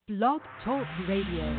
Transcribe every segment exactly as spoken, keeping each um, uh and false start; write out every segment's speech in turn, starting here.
Blog Talk Radio.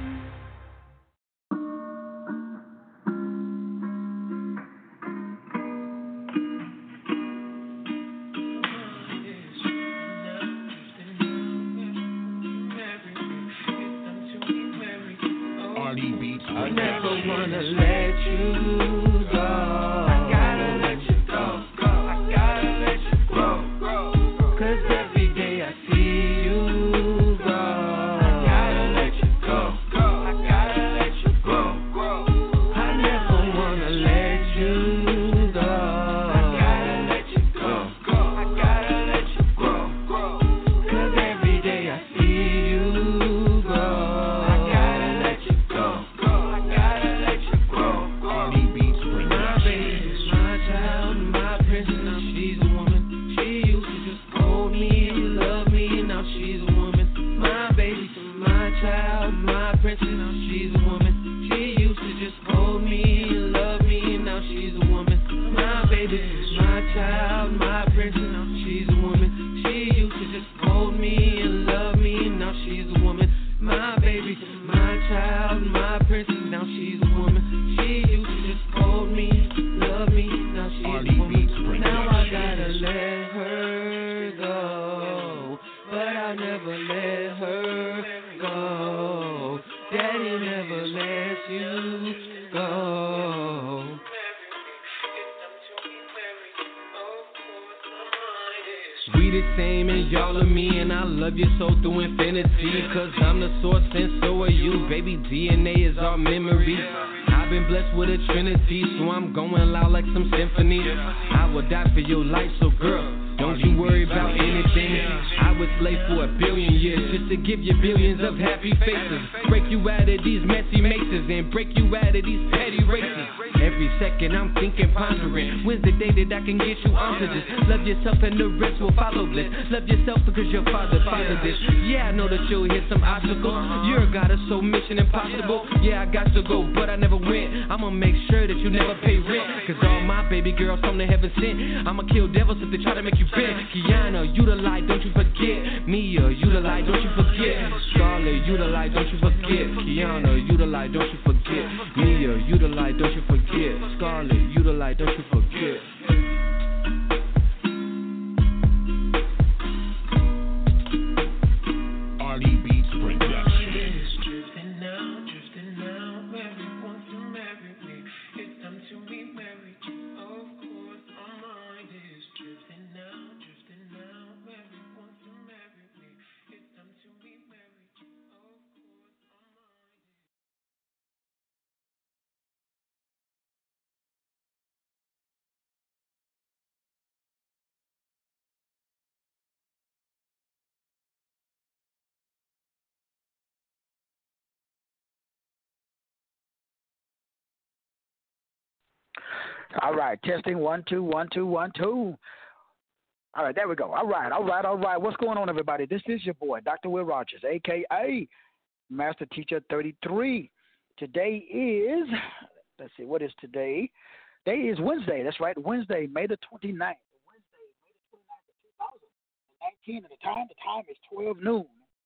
I never wanna let you go. I gotta let you go, go. I gotta let you go. Cause every day I see you go. I gotta let you go, go. I gotta let you go. I never wanna let you go. I gotta let you go, go. I gotta let you go. Cause every day I see you go. I gotta let you go. We the same and y'all are me, and I love you so through infinity. Cause I'm the source and so are you. Baby, D N A is our memory. I've been blessed with a trinity, so I'm going loud like some symphony. I will die for your life, so girl, don't you worry about anything. I was slave for a billion years just to give you billions of happy faces. Break you out of these messy maces and break you out of these petty races. Every second I'm thinking, pondering, when's the day that I can get you onto this? Love yourself and the rest will follow bliss. Love yourself because your father fathered this. Yeah, I know that you'll hit some obstacles. You're a goddess, so mission impossible. Yeah, I got to go, but I never went. I'ma make sure that you never pay rent. Cause all my baby girls from the heaven sent. I'ma kill devils if they try to make you bend. Kiana, you the light, don't you forget. Mia, you the light, don't you forget. Scarlet, you the light, don't you forget. Kiana, you the light, don't you forget. Mia, you the light, don't you forget. Scarlet, you the light, don't you forget. All right, testing one, two, one, two, one, two. All right, there we go. All right, all right, all right. What's going on, everybody? This is your boy, Doctor Will Rogers, a k a. Master Teacher thirty-three. Today is, let's see, what is today? Today is Wednesday. That's right, Wednesday, May the twenty-ninth. Wednesday, May the twenty-ninth of two thousand nineteen. And the time, the time is twelve noon.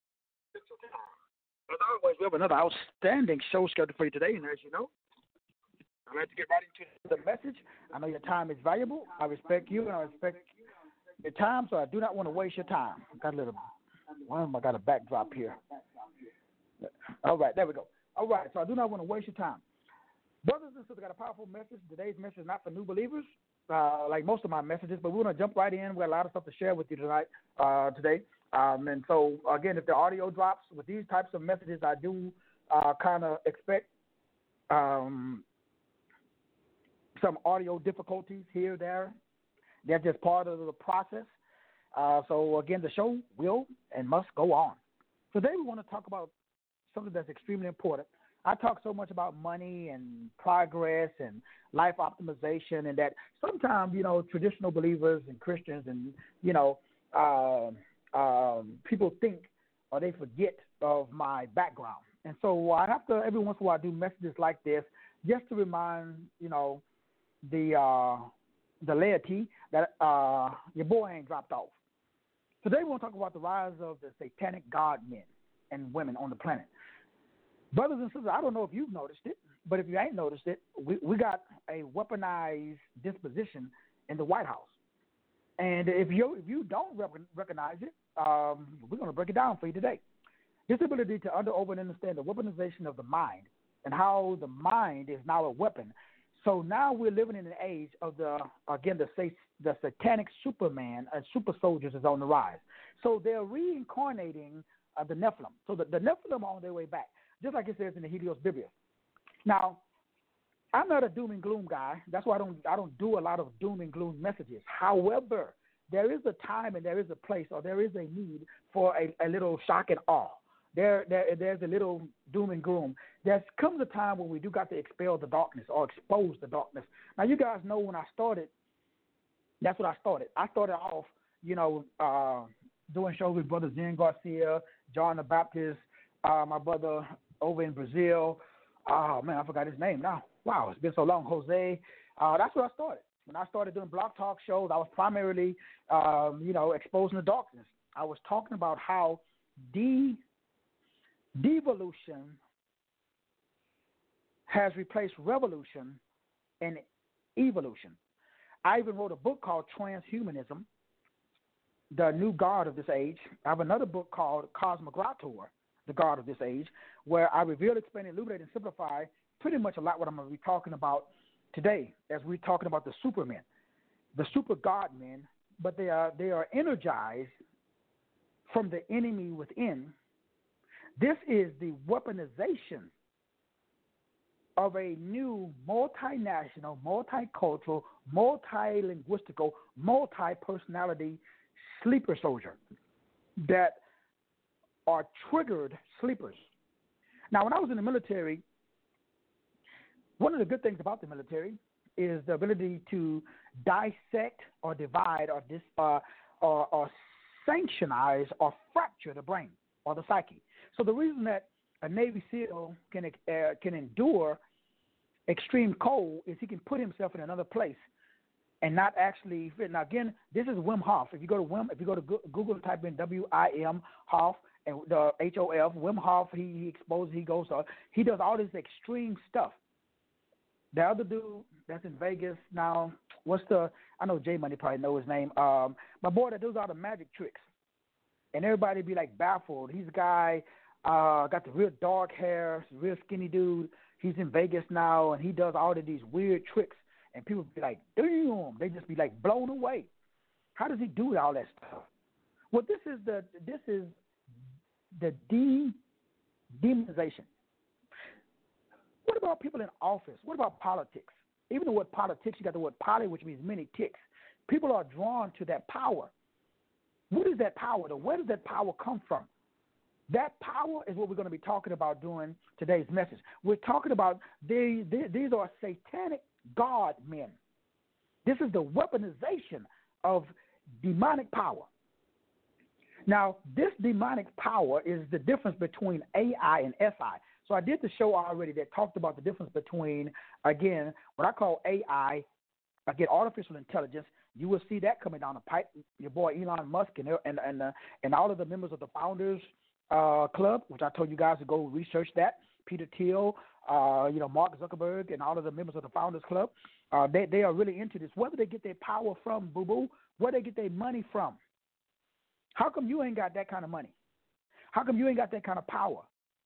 As always, we have another outstanding show scheduled for you today, and as you know, I'd like to get right into the message. I know your time is valuable. I respect you, and I respect your time, so I do not want to waste your time. I got a little, well, I got a backdrop here. All right, there we go. All right, so I do not want to waste your time. Brothers and sisters, I got a powerful message. Today's message is not for new believers, uh, like most of my messages, but we're going to jump right in. We got a lot of stuff to share with you tonight, uh, today. Um, and so, again, if the audio drops with these types of messages, I do uh, kind of expect um, some audio difficulties here, there. They're just part of the process. Uh, so, again, the show will and must go on. Today we want to talk about something that's extremely important. I talk so much about money and progress and life optimization, and that sometimes, you know, traditional believers and Christians and, you know, uh, um, people think or they forget of my background. And so I have to, every once in a while, do messages like this just to remind, you know, the uh, the laity that uh, your boy ain't dropped off. Today we want to talk about the rise of the satanic God men and women on the planet. Brothers and sisters, I don't know if you've noticed it, but if you ain't noticed it, we, we got a weaponized disposition in the White House. And if you if you don't rec- recognize it, um, we're going to break it down for you today. This ability to under, over, and understand the weaponization of the mind and how the mind is now a weapon. So now we're living in an age of the, again, the the satanic Superman and super soldiers is on the rise. So they're reincarnating uh, the Nephilim. So the, the Nephilim are on their way back, just like it says in the Helios Biblia. Now, I'm not a doom and gloom guy. That's why I don't I don't do a lot of doom and gloom messages. However, there is a time and there is a place, or there is a need for a, a little shock and awe. There, there, there's a little doom and gloom. There comes a time when we do got to expel the darkness or expose the darkness. Now, you guys know when I started, that's what I started. I started off, you know, uh, doing shows with Brother Zen Garcia, John the Baptist, uh, my brother over in Brazil. Oh, man, I forgot his name now. Wow, it's been so long. Jose. Uh, that's where I started. When I started doing blog talk shows, I was primarily, um, you know, exposing the darkness. I was talking about how de devolution has replaced revolution and evolution. I even wrote a book called Transhumanism, the New God of This Age. I have another book called Cosmogrator, the God of This Age, where I reveal, explain, illuminate, and simplify pretty much a lot what I'm going to be talking about today as we're talking about the supermen, the super God men, but they are, they are energized from the enemy within. This is the weaponization of a new multinational, multicultural, multilinguistical, multi-personality sleeper soldier that are triggered sleepers. Now, when I was in the military, one of the good things about the military is the ability to dissect or divide or dis, uh, or, or sanctionize or fracture the brain or the psyche. So the reason that a Navy SEAL can uh, can endure extreme cold is he can put himself in another place and not actually fit. Now again, this is Wim Hof. If you go to Wim, if you go to Google, type in W I M Hof and the H O F, Wim Hof. He, he exposes. He goes. Uh, he does all this extreme stuff. The other dude that's in Vegas now, what's the? I know J Money probably know his name. Um, my boy that does all the magic tricks, and everybody be like baffled. He's a guy. Uh, got the real dark hair, real skinny dude. He's in Vegas now, and he does all of these weird tricks. And people be like, damn, they just be like blown away. How does he do all that stuff? Well, this is the this is the de demonization. What about people in office? What about politics? Even the word politics, you got the word poly, which means many ticks. People are drawn to that power. What is that power? Where does that power come from? That power is what we're going to be talking about during today's message. We're talking about these, these are satanic God men. This is the weaponization of demonic power. Now, this demonic power is the difference between A I and S I. So I did the show already that talked about the difference between, again, what I call A I, again, artificial intelligence. You will see that coming down the pipe. Your boy Elon Musk and and and, uh, and all of the members of the Founders Uh, Club, which I told you guys to go research that. Peter Thiel, uh, you know, Mark Zuckerberg, and all of the members of the Founders Club, uh, they they are really into this. Where do they get their power from, boo boo? Where do they get their money from? How come you ain't got that kind of money? How come you ain't got that kind of power?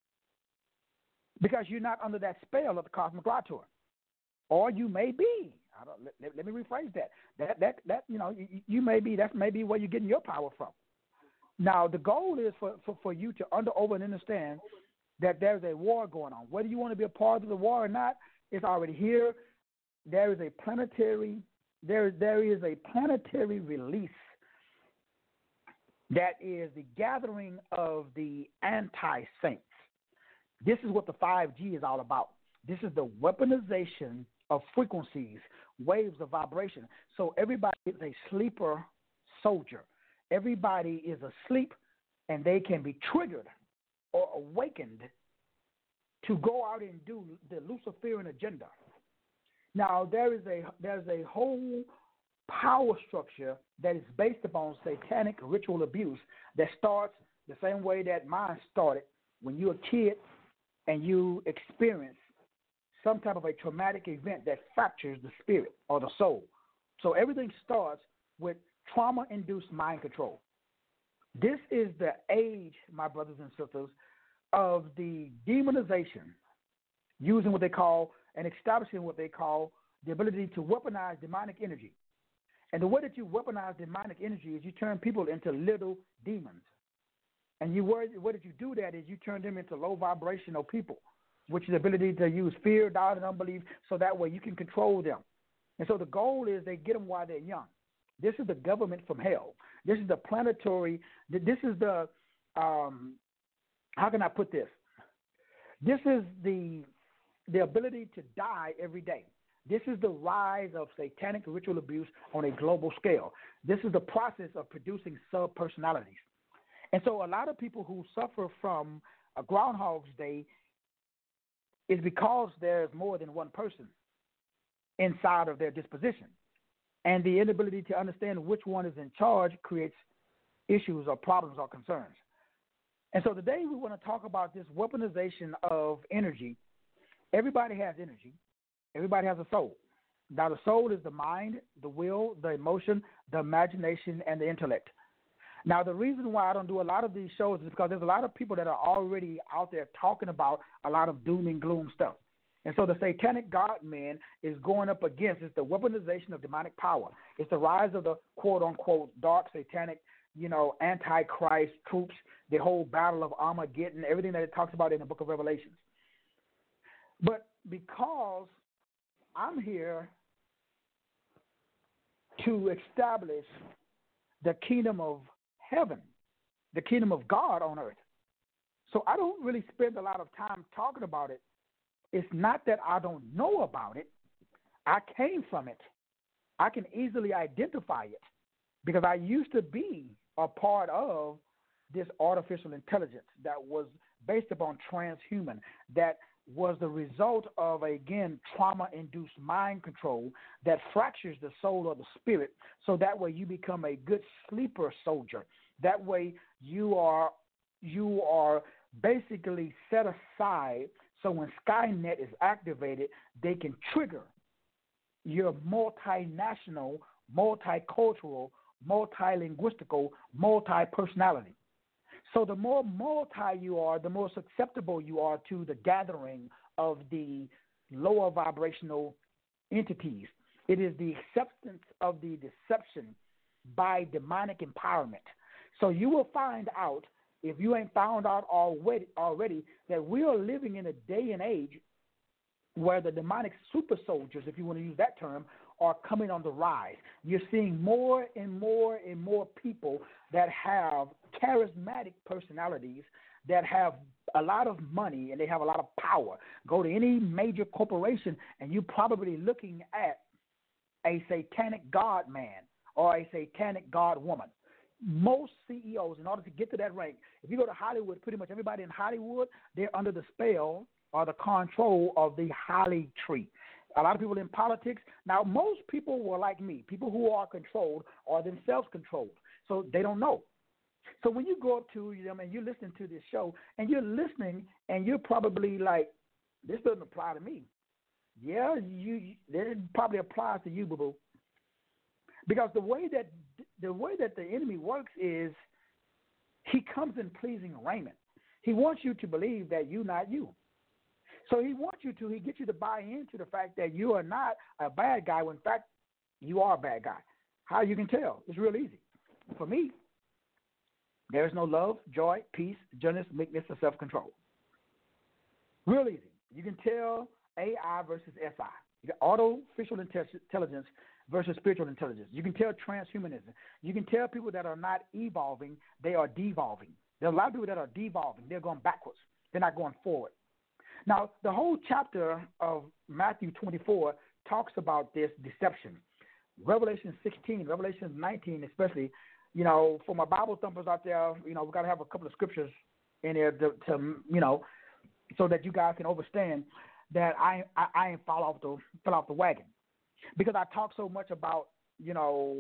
Because you're not under that spell of the Cosmogrator, or you may be. I don't, let, let me rephrase that. That that that you know, you, you may be. That's maybe where you're getting your power from. Now, the goal is for, for, for you to under, over, and understand that there's a war going on. Whether you want to be a part of the war or not, it's already here. There is a planetary, there, there is a planetary release that is the gathering of the anti-saints. This is what the five G is all about. This is the weaponization of frequencies, waves of vibration. So everybody is a sleeper soldier. Everybody is asleep, and they can be triggered or awakened to go out and do the Luciferian agenda. Now, there is a there's a whole power structure that is based upon satanic ritual abuse that starts the same way that mine started when you're a kid and you experience some type of a traumatic event that fractures the spirit or the soul. So everything starts with trauma-induced mind control. This is the age, my brothers and sisters, of the demonization, using what they call and establishing what they call the ability to weaponize demonic energy. And the way that you weaponize demonic energy is you turn people into little demons. And you way that you do that is you turn them into low vibrational people, which is the ability to use fear, doubt, and unbelief, so that way you can control them. And so the goal is they get them while they're young. This is the government from hell. This is the planetary, this is the, um, how can I put this? This is the the ability to die every day. This is the rise of satanic ritual abuse on a global scale. This is the process of producing sub-personalities. And so a lot of people who suffer from a Groundhog's Day is because there's more than one person inside of their disposition. And the inability to understand which one is in charge creates issues or problems or concerns. And so today we want to talk about this weaponization of energy. Everybody has energy. Everybody has a soul. Now, the soul is the mind, the will, the emotion, the imagination, and the intellect. Now, the reason why I don't do a lot of these shows is because there's a lot of people that are already out there talking about a lot of doom and gloom stuff. And so the satanic God man is going up against, it's the weaponization of demonic power. It's the rise of the quote-unquote dark satanic, you know, antichrist troops, the whole battle of Armageddon, everything that it talks about in the book of Revelations. But because I'm here to establish the kingdom of heaven, the kingdom of God on earth. So I don't really spend a lot of time talking about it. It's not that I don't know about it. I came from it. I can easily identify it because I used to be a part of this artificial intelligence that was based upon transhuman, that was the result of, again, trauma-induced mind control that fractures the soul or the spirit, so that way you become a good sleeper soldier. That way you are you are basically set aside, so when Skynet is activated, they can trigger your multinational, multicultural, multilinguistical, multi-personality. So the more multi you are, the more susceptible you are to the gathering of the lower vibrational entities. It is the acceptance of the deception by demonic empowerment. So you will find out, if you ain't found out already, already that we are living in a day and age where the demonic super soldiers, if you want to use that term, are coming on the rise. You're seeing more and more and more people that have charismatic personalities, that have a lot of money and they have a lot of power. Go to any major corporation and you're probably looking at a satanic god man or a satanic god woman. Most C E Os, in order to get to that rank, if you go to Hollywood, pretty much everybody in Hollywood, they're under the spell or the control of the Holly tree. A lot of people in politics. Now, most people were like me. People who are controlled are themselves controlled, so they don't know. So when you go up to them and you're listening to this show and you're listening and you're probably like, this doesn't apply to me. Yeah, you. It probably applies to you, boo-boo. Because the way that the way that the enemy works is he comes in pleasing raiment. He wants you to believe that you're not you. So he wants you to, he gets you to buy into the fact that you are not a bad guy when in fact you are a bad guy. How you can tell? It's real easy. For me, there is no love, joy, peace, gentleness, meekness, and self-control. Real easy. You can tell A I versus S I. You got artificial intelligence versus spiritual intelligence. You can tell transhumanism. You can tell people that are not evolving, they are devolving. There are a lot of people that are devolving. They're going backwards. They're not going forward. Now, the whole chapter of Matthew twenty-four talks about this deception. Revelation sixteen, Revelation nineteen especially, you know, for my Bible thumpers out there, you know, we've got to have a couple of scriptures in there to, to you know, so that you guys can understand that I I, I ain't fall off the fell off the wagon. Because I talk so much about, you know,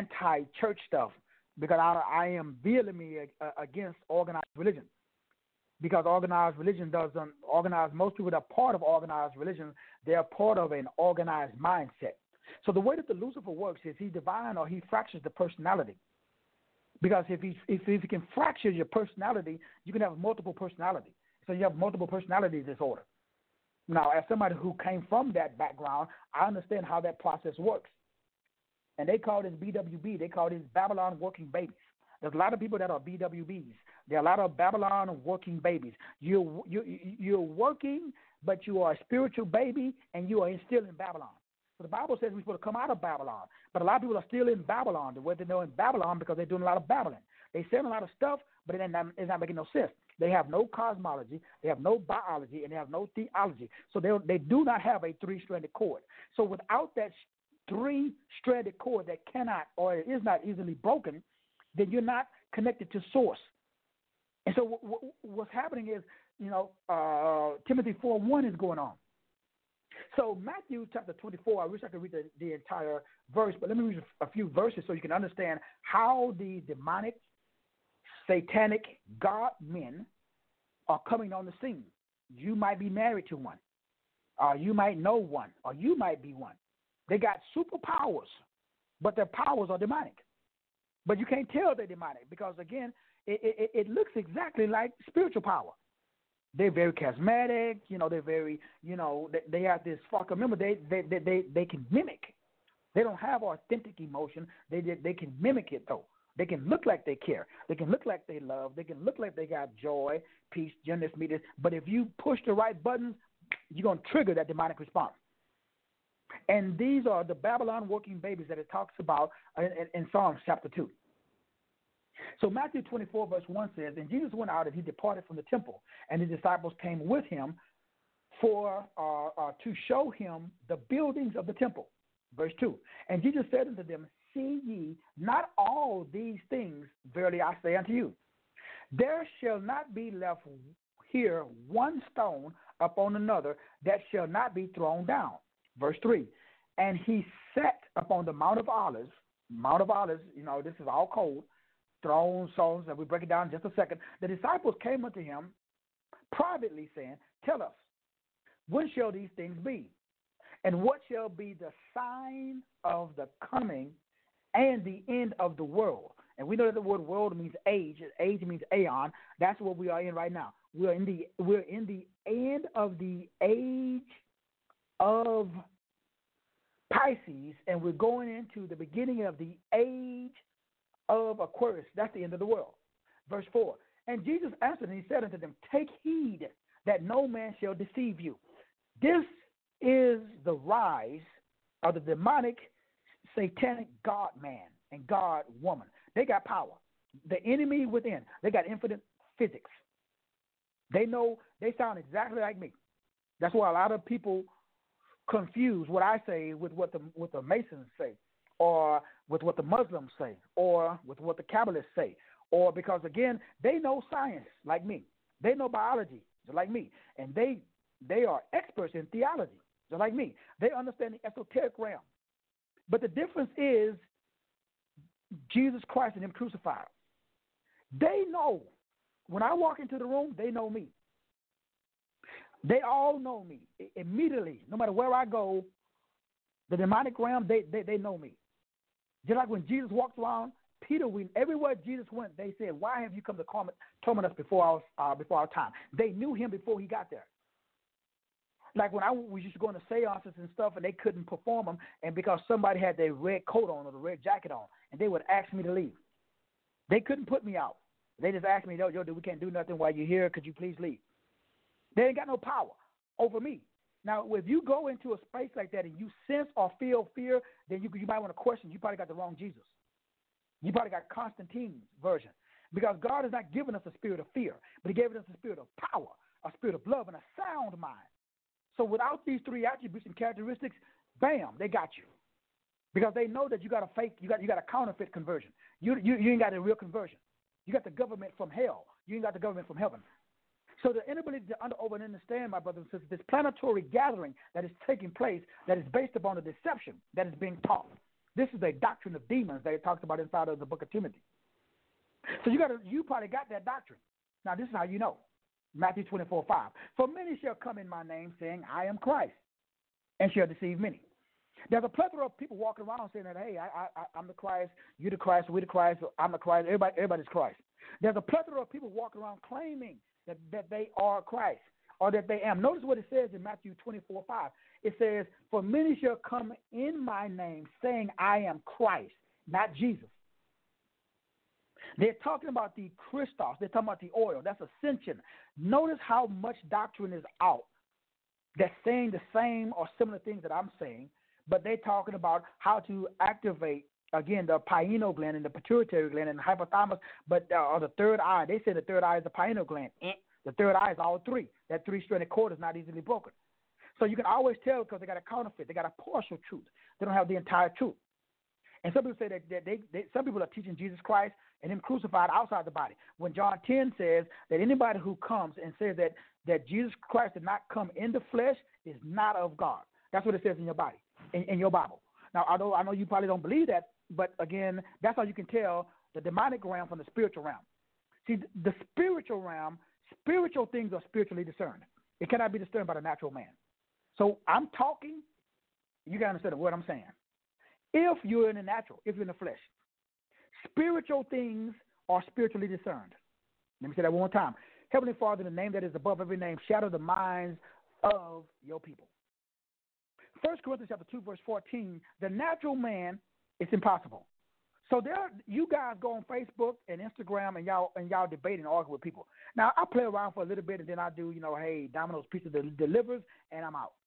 anti-church stuff, because I, I am vehemently against organized religion. because organized religion doesn't organize. Most people that are part of organized religion, they're part of an organized mindset. So the way that the Lucifer works is he divine or he fractures the personality. Because if he if, if he can fracture your personality, you can have multiple personality. So you have multiple personality disorder. Now, as somebody who came from that background, I understand how that process works. And they call this B W B. They call this Babylon working babies. There's a lot of people that are B W Bs. There are a lot of Babylon working babies. You're, you, you're working, but you are a spiritual baby, and you are still in Babylon. So the Bible says we're supposed to come out of Babylon. But a lot of people are still in Babylon. The way they know in Babylon because they're doing a lot of babbling. They saying a lot of stuff, but it's not, it's not making no sense. They have no cosmology, they have no biology, and they have no theology. So they they do not have a three-stranded cord. So without that three-stranded cord that cannot or is not easily broken, then you're not connected to source. And so w- w- what's happening is, you know, uh, Timothy four one is going on. So Matthew chapter twenty-four, I wish I could read the, the entire verse, but let me read a few verses so you can understand how the demonic, satanic God men are coming on the scene. You might be married to one, or you might know one, or you might be one. They got superpowers, but their powers are demonic. But you can't tell they're demonic because, again, it, it, it looks exactly like spiritual power. They're very charismatic, you know, they're very, you know, they, they have this fuck. Remember, they, they, they, they, they can mimic. They don't have authentic emotion. They, they, they can mimic it, though. They can look like they care. They can look like they love. They can look like they got joy, peace, gentleness, meekness. But if you push the right buttons, you're going to trigger that demonic response. And these are the Babylon working babies that it talks about in, in, in Psalms chapter two. So Matthew twenty-four, verse one says, and Jesus went out and he departed from the temple, and his disciples came with him for uh, uh, to show him the buildings of the temple. Verse two, and Jesus said unto them, see ye not all these things? Verily I say unto you, there shall not be left here one stone upon another that shall not be thrown down. Verse three, and he sat upon the Mount of Olives. Mount of Olives, you know, this is all cold. Thrones, stones, and we break it down in just a second. The disciples came unto him privately, saying, tell us, when shall these things be? And what shall be the sign of the coming and the end of the world? And we know that the word world means age. Age means aeon. That's what we are in right now. We're in the we're in the end of the age of Pisces, and we're going into the beginning of the age of Aquarius. That's the end of the world. Verse four, and Jesus answered and he said unto them, take heed that no man shall deceive you. This is the rise of the demonic, satanic God man and God woman. They got power. The enemy within. They got infinite physics. They know, they sound exactly like me. That's why a lot of people confuse what I say with what the what the Masons say, or with what the Muslims say, or with what the Kabbalists say, or because, again, they know science like me. They know biology like me, and they they are experts in theology like me. They understand the esoteric realm. But the difference is Jesus Christ and him crucified. They know. When I walk into the room, they know me. They all know me immediately. No matter where I go, the demonic realm, they, they, they know me. Just like when Jesus walked around, Peter, we, everywhere Jesus went, they said, why have you come to torment us before our, uh, before our time? They knew him before he got there. Like when I was used to go into seances and stuff, and they couldn't perform them, and because somebody had their red coat on or the red jacket on, and they would ask me to leave. They couldn't put me out. They just asked me, yo, yo, dude, we can't do nothing while you're here. Could you please leave? They ain't got no power over me. Now, if you go into a space like that and you sense or feel fear, then you you might want to question. You probably got the wrong Jesus. You probably got Constantine's version. Because God has not given us a spirit of fear, but he gave us a spirit of power, a spirit of love, and a sound mind. So without these three attributes and characteristics, bam, they got you. Because they know that you got a fake, you got you got a counterfeit conversion. You you, you ain't got a real conversion. You got the government from hell. You ain't got the government from heaven. So the inability to under, over and understand, my brothers and sisters, this planetary gathering that is taking place that is based upon a deception that is being taught. This is a doctrine of demons that it talks about inside of the book of Timothy. So you got to, you probably got that doctrine. Now, this is how you know. Matthew twenty-four five. For many shall come in my name, saying, I am Christ, and shall deceive many. There's a plethora of people walking around saying that, hey, I, I, I'm the Christ, you the Christ, we the Christ, I'm the Christ, everybody, everybody's Christ. There's a plethora of people walking around claiming that, that they are Christ or that they am. Notice what it says in Matthew twenty-four five. It says, for many shall come in my name, saying, I am Christ, not Jesus. They're talking about the Christos. They're talking about the oil. That's ascension. Notice how much doctrine is out that's saying the same or similar things that I'm saying, but they're talking about how to activate, again, the pineal gland and the pituitary gland and the hypothalamus, but uh, or the third eye. They say the third eye is the pineal gland. Eh. The third eye is all three. That three-stranded cord is not easily broken. So you can always tell because they got a counterfeit. They got a partial truth. They don't have the entire truth. And some people say that, that they, they, some people are teaching Jesus Christ and him crucified outside the body. When John ten says that anybody who comes and says that, that Jesus Christ did not come in the flesh is not of God. That's what it says in your body, in, in your Bible. Now, although I know you probably don't believe that, but again, that's how you can tell the demonic realm from the spiritual realm. See, the spiritual realm, spiritual things are spiritually discerned. It cannot be discerned by the natural man. So I'm talking, you got to understand what I'm saying. If you're in the natural, if you're in the flesh, spiritual things are spiritually discerned. Let me say that one more time. Heavenly Father, in the name that is above every name, shadow the minds of your people. First Corinthians chapter two, verse fourteen, the natural man, it's impossible. So there, you guys go on Facebook and Instagram and y'all and y'all debate and argue with people. Now, I play around for a little bit and then I do, you know, hey, Domino's Pizza delivers and I'm out.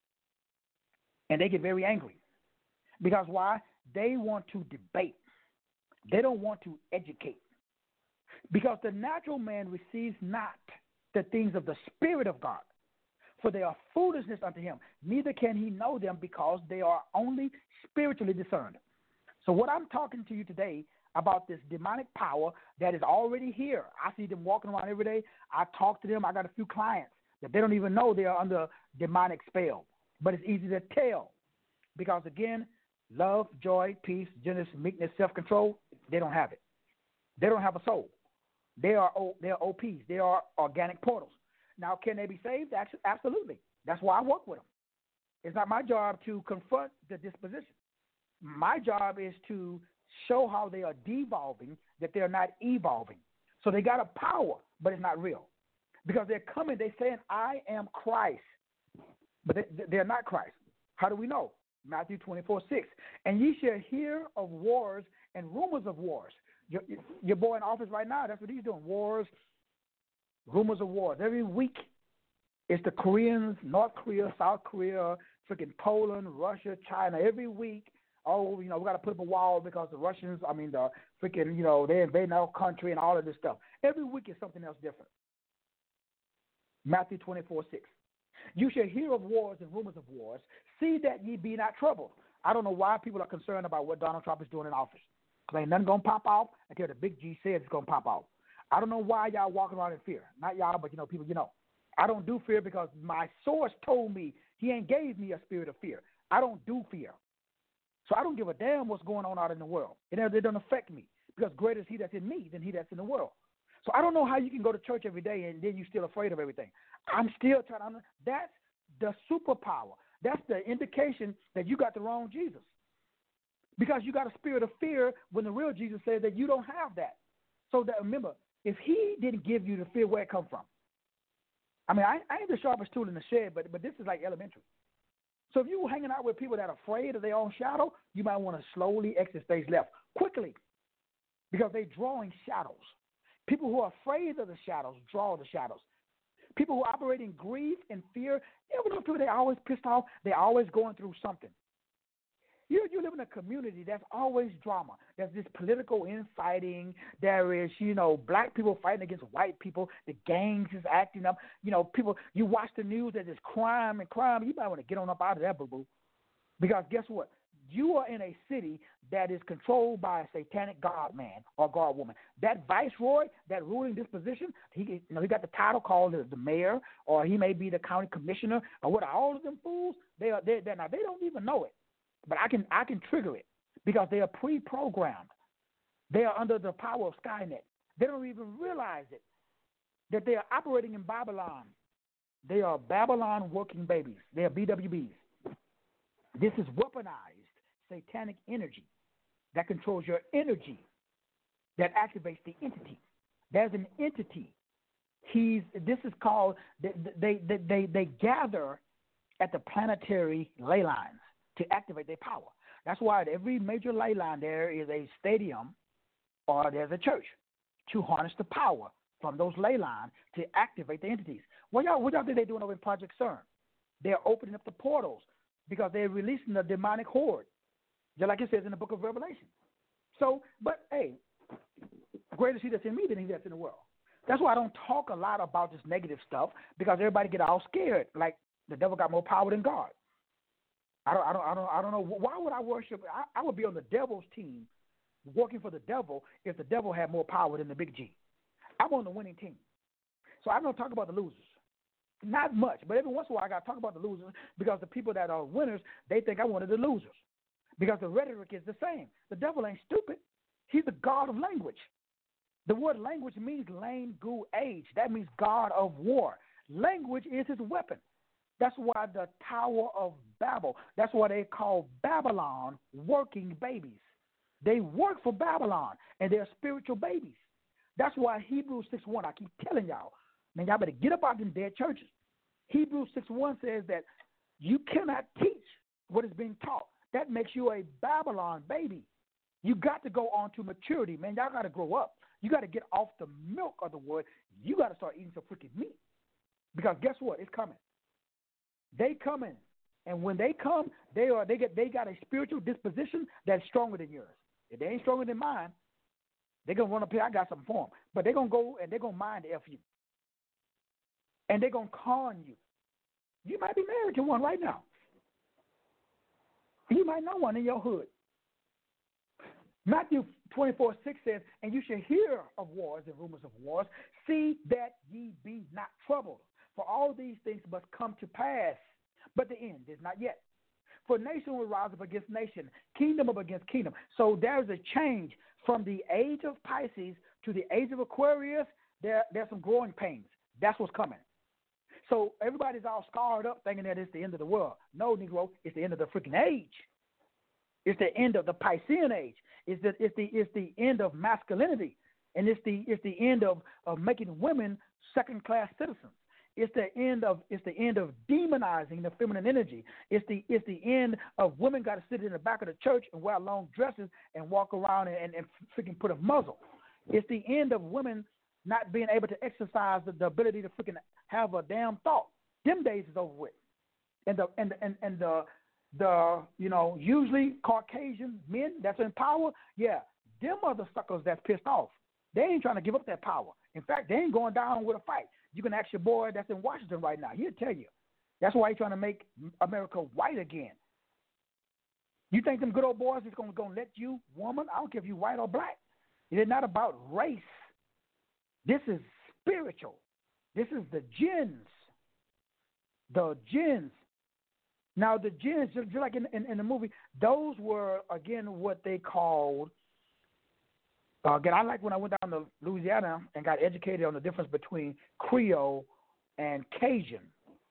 And they get very angry. Because why? They want to debate. They don't want to educate. Because the natural man receives not the things of the Spirit of God, for they are foolishness unto him. Neither can he know them because they are only spiritually discerned. So what I'm talking to you today about this demonic power that is already here. I see them walking around every day. I talk to them. I got a few clients that they don't even know they are under demonic spell. But it's easy to tell because, again, love, joy, peace, gentleness, meekness, self-control, they don't have it. They don't have a soul. They are o, they are O Ps. They are organic portals. Now, can they be saved? Absolutely. That's why I work with them. It's not my job to confront the disposition. My job is to show how they are devolving, that they're not evolving. So they got a power, but it's not real. Because they're coming, they're saying, I am Christ. But they, they're not Christ. How do we know? Matthew twenty-four six. And ye shall hear of wars and rumors of wars. Your, your boy in office right now, that's what he's doing. Wars, rumors of wars. Every week it's the Koreans, North Korea, South Korea, freaking Poland, Russia, China. Every week, oh, you know, we got to put up a wall because the Russians, I mean, the freaking, you know, they're invading our country and all of this stuff. Every week is something else different. Matthew twenty-four six. You shall hear of wars and rumors of wars. See that ye be not troubled. I don't know why people are concerned about what Donald Trump is doing in office. Because ain't nothing going to pop off until the big G says it's going to pop off. I don't know why y'all walking around in fear. Not y'all, but, you know, people, you know. I don't do fear because my source told me he ain't gave me a spirit of fear. I don't do fear. So I don't give a damn what's going on out in the world. It, it doesn't affect me because greater is he that's in me than he that's in the world. So I don't know how you can go to church every day and then you're still afraid of everything. I'm still trying to understand. That's the superpower. That's the indication that you got the wrong Jesus. Because you got a spirit of fear when the real Jesus says that you don't have that. So that, remember, if he didn't give you the fear, where it come from? I mean, I, I ain't the sharpest tool in the shed, but but this is like elementary. So if you were hanging out with people that are afraid of their own shadow, you might want to slowly exit stage left quickly because they're drawing shadows. People who are afraid of the shadows draw the shadows. People who operate in grief and fear, you ever know people, they're always pissed off, they're always going through something. You, you live in a community that's always drama. There's this political infighting. There is, you know, black people fighting against white people. The gangs is acting up. You know, people, you watch the news, there's this crime and crime. You might want to get on up out of that, boo-boo. Because guess what? You are in a city that is controlled by a satanic god man or god woman. That viceroy, that ruling this position, he, you know, he got the title called the, the mayor, or he may be the county commissioner, or what? All of them fools, they are they now they don't even know it, but I can I can trigger it because they are pre-programmed. They are under the power of Skynet. They don't even realize it. that they are operating in Babylon. They are Babylon working babies. They are B W Bs. This is weaponized satanic energy that controls your energy, that activates the entity. There's an entity. He's. This is called. They they they they, they gather at the planetary ley lines to activate their power. That's why at every major ley line there is a stadium or there's a church to harness the power from those ley lines to activate the entities. What y'all, what y'all think they're doing over in Project CERN? They're opening up the portals because they're releasing the demonic horde, just like it says in the book of Revelation. So, but hey, greater is he that's in me than he that's in the world. That's why I don't talk a lot about this negative stuff, because everybody get all scared, like the devil got more power than God. I don't, I don't, I don't, I don't know. Why would I worship? I, I would be on the devil's team, working for the devil, if the devil had more power than the big G. I'm on the winning team, so I don't talk about the losers. Not much, but every once in a while I got to talk about the losers, because the people that are winners, they think I'm one of the losers, because the rhetoric is the same. The devil ain't stupid. He's the god of language. The word language means lane, gu, age. That means god of war. Language is his weapon. That's why the Tower of Babel, that's why they call Babylon working babies. They work for Babylon, and they're spiritual babies. That's why Hebrews six one, I keep telling y'all, man, y'all better get up out of them dead churches. Hebrews six one says that you cannot teach what is being taught. That makes you a Babylon baby. You got to go on to maturity, man. Y'all got to grow up. You got to get off the milk of the word. You got to start eating some freaking meat, because guess what? It's coming. They coming, and when they come, they are they get they got a spiritual disposition that's stronger than yours. If they ain't stronger than mine, they're gonna run up here. I got something for them, but they're gonna go and they're gonna mind F you, and they're gonna con you. You might be married to one right now. You might know one in your hood. Matthew twenty-four six says, and you shall hear of wars and rumors of wars. See that ye be not troubled. For all these things must come to pass, but the end is not yet. For nation will rise up against nation, kingdom up against kingdom. So there's a change from the age of Pisces to the age of Aquarius. There, there's some growing pains. That's what's coming. So everybody's all scarred up thinking that it's the end of the world. No, Negro, it's the end of the freaking age. It's the end of the Piscean age. It's the, it's the, it's the end of masculinity. And it's the, it's the end of, of making women second-class citizens. It's the end of it's the end of demonizing the feminine energy. It's the it's the end of women got to sit in the back of the church and wear long dresses and walk around and, and, and freaking put a muzzle. It's the end of women not being able to exercise the, the ability to freaking have a damn thought. Them days is over with. And the and and and the the you know usually Caucasian men that's in power, yeah, them other suckers that's pissed off. They ain't trying to give up that power. In fact, they ain't going down with a fight. You can ask your boy that's in Washington right now. He'll tell you. That's why he's trying to make America white again. You think them good old boys is going to let you, woman? I don't care if you white or black. It is not about race. This is spiritual. This is the jinns. The jinns. Now, the jinns, just, just like in, in, in the movie, those were, again, what they called, Uh, again, I like when I went down to Louisiana and got educated on the difference between Creole and Cajun.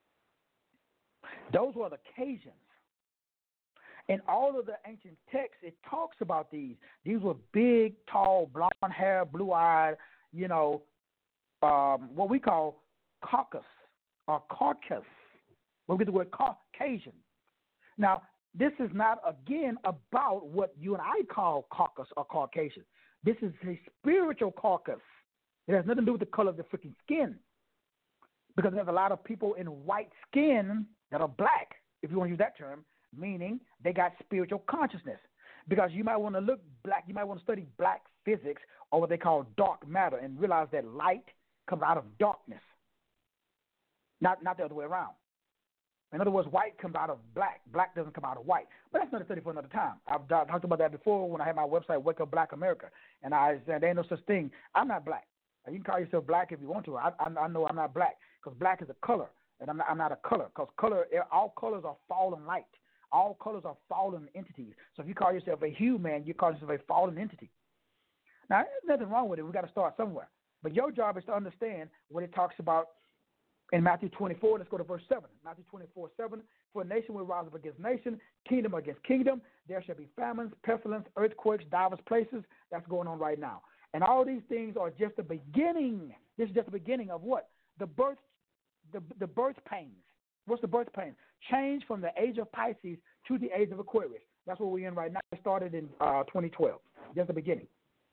Those were the Cajuns. In all of the ancient texts, it talks about these. These were big, tall, blonde hair, blue-eyed, you know, um, what we call caucus or caucus. We'll get the word Caucasian. Now, this is not, again, about what you and I call caucus or Caucasian. This is a spiritual caucus. It has nothing to do with the color of the freaking skin. Because there's a lot of people in white skin that are black, if you want to use that term, meaning they got spiritual consciousness. Because you might want to look black, you might want to study black physics or what they call dark matter and realize that light comes out of darkness, not, not the other way around. In other words, white comes out of black. Black doesn't come out of white. But that's another study for another time. I've talked about that before when I had my website, Wake Up Black America. And I said, there ain't no such thing. I'm not black. You can call yourself black if you want to. I, I, I know I'm not black because black is a color, and I'm not, I'm not a color because color, all colors are fallen light. All colors are fallen entities. So if you call yourself a hue man, you call yourself a fallen entity. Now, there's nothing wrong with it. We got to start somewhere. But your job is to understand what it talks about in Matthew twenty-four. Let's go to verse seven. Matthew twenty-four, seven. For nation will rise up against nation, kingdom against kingdom. There shall be famines, pestilence, earthquakes, divers places. That's going on right now. And all these things are just the beginning. This is just the beginning of what? The birth, the, the birth pains. What's the birth pains? Change from the age of Pisces to the age of Aquarius. That's what we're in right now. It started in uh, twenty twelve. Just the beginning.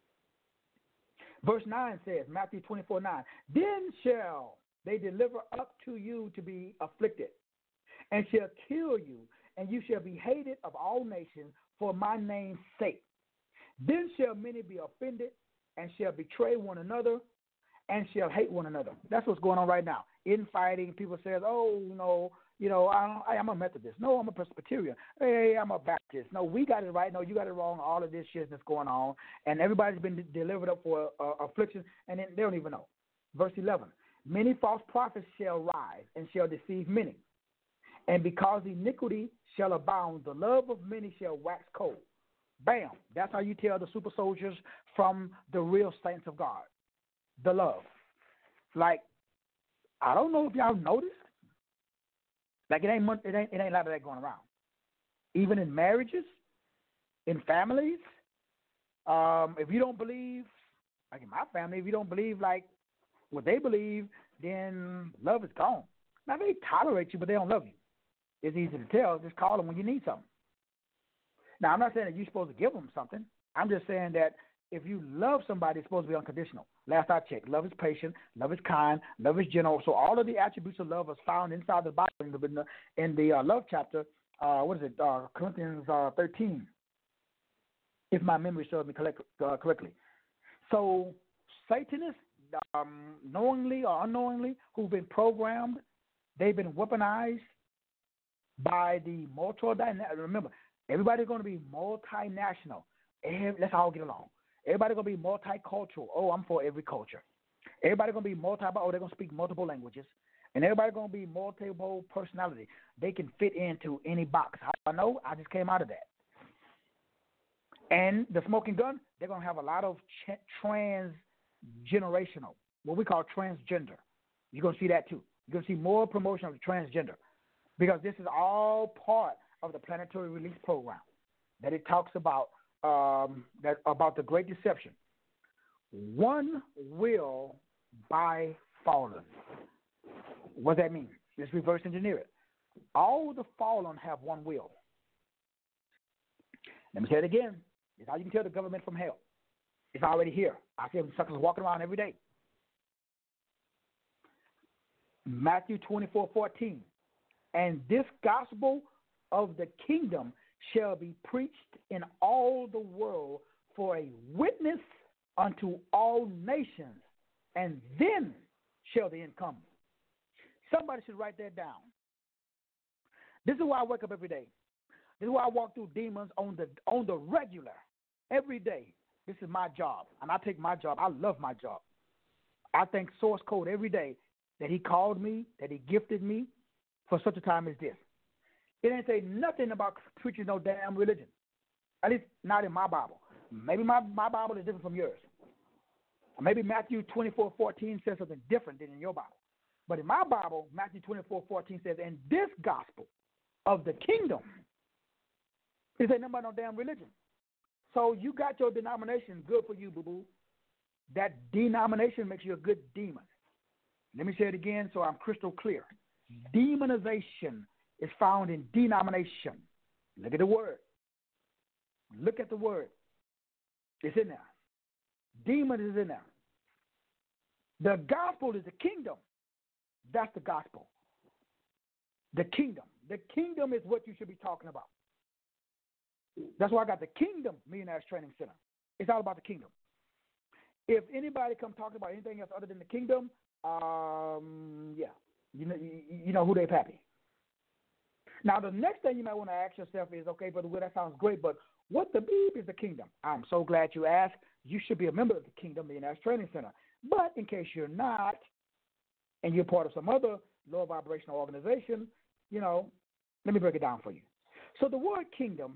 Verse nine says, Matthew twenty-four, nine. Then shall they deliver up to you to be afflicted, and shall kill you, and you shall be hated of all nations for my name's sake. Then shall many be offended, and shall betray one another, and shall hate one another. That's what's going on right now. Infighting. People say, oh, you know, you know, I, I, I'm a Methodist. No, I'm a Presbyterian. Hey, I'm a Baptist. No, we got it right. No, you got it wrong. All of this shit that's going on, and everybody's been de- delivered up for uh, affliction, and then they don't even know. Verse eleven. Many false prophets shall rise and shall deceive many. And because iniquity shall abound, the love of many shall wax cold. Bam. That's how you tell the super soldiers from the real saints of God. The love. Like, I don't know if y'all noticed. Like, it ain't much, it ain't it ain't a lot of that going around. Even in marriages, in families. Um, if you don't believe, like in my family, if you don't believe like what they believe, then love is gone. Now they tolerate you, but they don't love you. It's easy to tell. Just call them when you need something. Now, I'm not saying that you're supposed to give them something. I'm just saying that if you love somebody, it's supposed to be unconditional. Last I checked, love is patient, love is kind, love is gentle. So all of the attributes of love is found inside the Bible in the, in the uh, love chapter. Uh, what is it? Uh, Corinthians uh, thirteen, if my memory serves me collect, uh, correctly. So Satanists, um, knowingly or unknowingly, who've been programmed, they've been weaponized by the multi-dynamic. Remember, everybody's going to be multinational. Let's all get along. Everybody's going to be multicultural. Oh, I'm for every culture. Everybody's going to be multi. Oh, they're going to speak multiple languages. And everybody's going to be multiple personality. They can fit into any box. How I know? I just came out of that. And the smoking gun, they're going to have a lot of ch- transgenerational, what we call transgender. You're going to see that too. You're going to see more promotion of the transgender because this is all part of the planetary release program that it talks about, um, that about the great deception. One will buy fallen. What does that mean? Let's reverse engineer it. All the fallen have one will. Let me say it again. It's how you can tell the government from hell. It's already here. I see them suckers walking around every day. Matthew twenty-four, fourteen. And this gospel of the kingdom shall be preached in all the world for a witness unto all nations, and then shall the end come. Somebody should write that down. This is why I wake up every day. This is why I walk through demons on the on the regular, every day. This is my job, and I take my job. I love my job. I thank Source Code every day that he called me, that he gifted me for such a time as this. It ain't say nothing about preaching no damn religion, at least not in my Bible. Maybe my, my Bible is different from yours. Maybe Matthew twenty-four, fourteen says something different than in your Bible. But in my Bible, Matthew twenty-four, fourteen says, and this gospel of the kingdom, it ain't nothing about no damn religion. So you got your denomination, good for you, boo-boo. That denomination makes you a good demon. Let me say it again so I'm crystal clear. Demonization is found in denomination. Look at the word. Look at the word. It's in there. Demon is in there. The gospel is the kingdom. That's the gospel. The kingdom. The kingdom is what you should be talking about. That's why I got the Kingdom Millionaires Training Center. It's all about the kingdom. If anybody come talking about anything else other than the kingdom, um, yeah, you know, you, you know who they pappy. Now, the next thing you might want to ask yourself is, okay, Brother Will, that sounds great, but what the beep is the kingdom? I'm so glad you asked. You should be a member of the Kingdom Millionaires Training Center. But in case you're not, and you're part of some other low vibrational organization, you know, let me break it down for you. So the word kingdom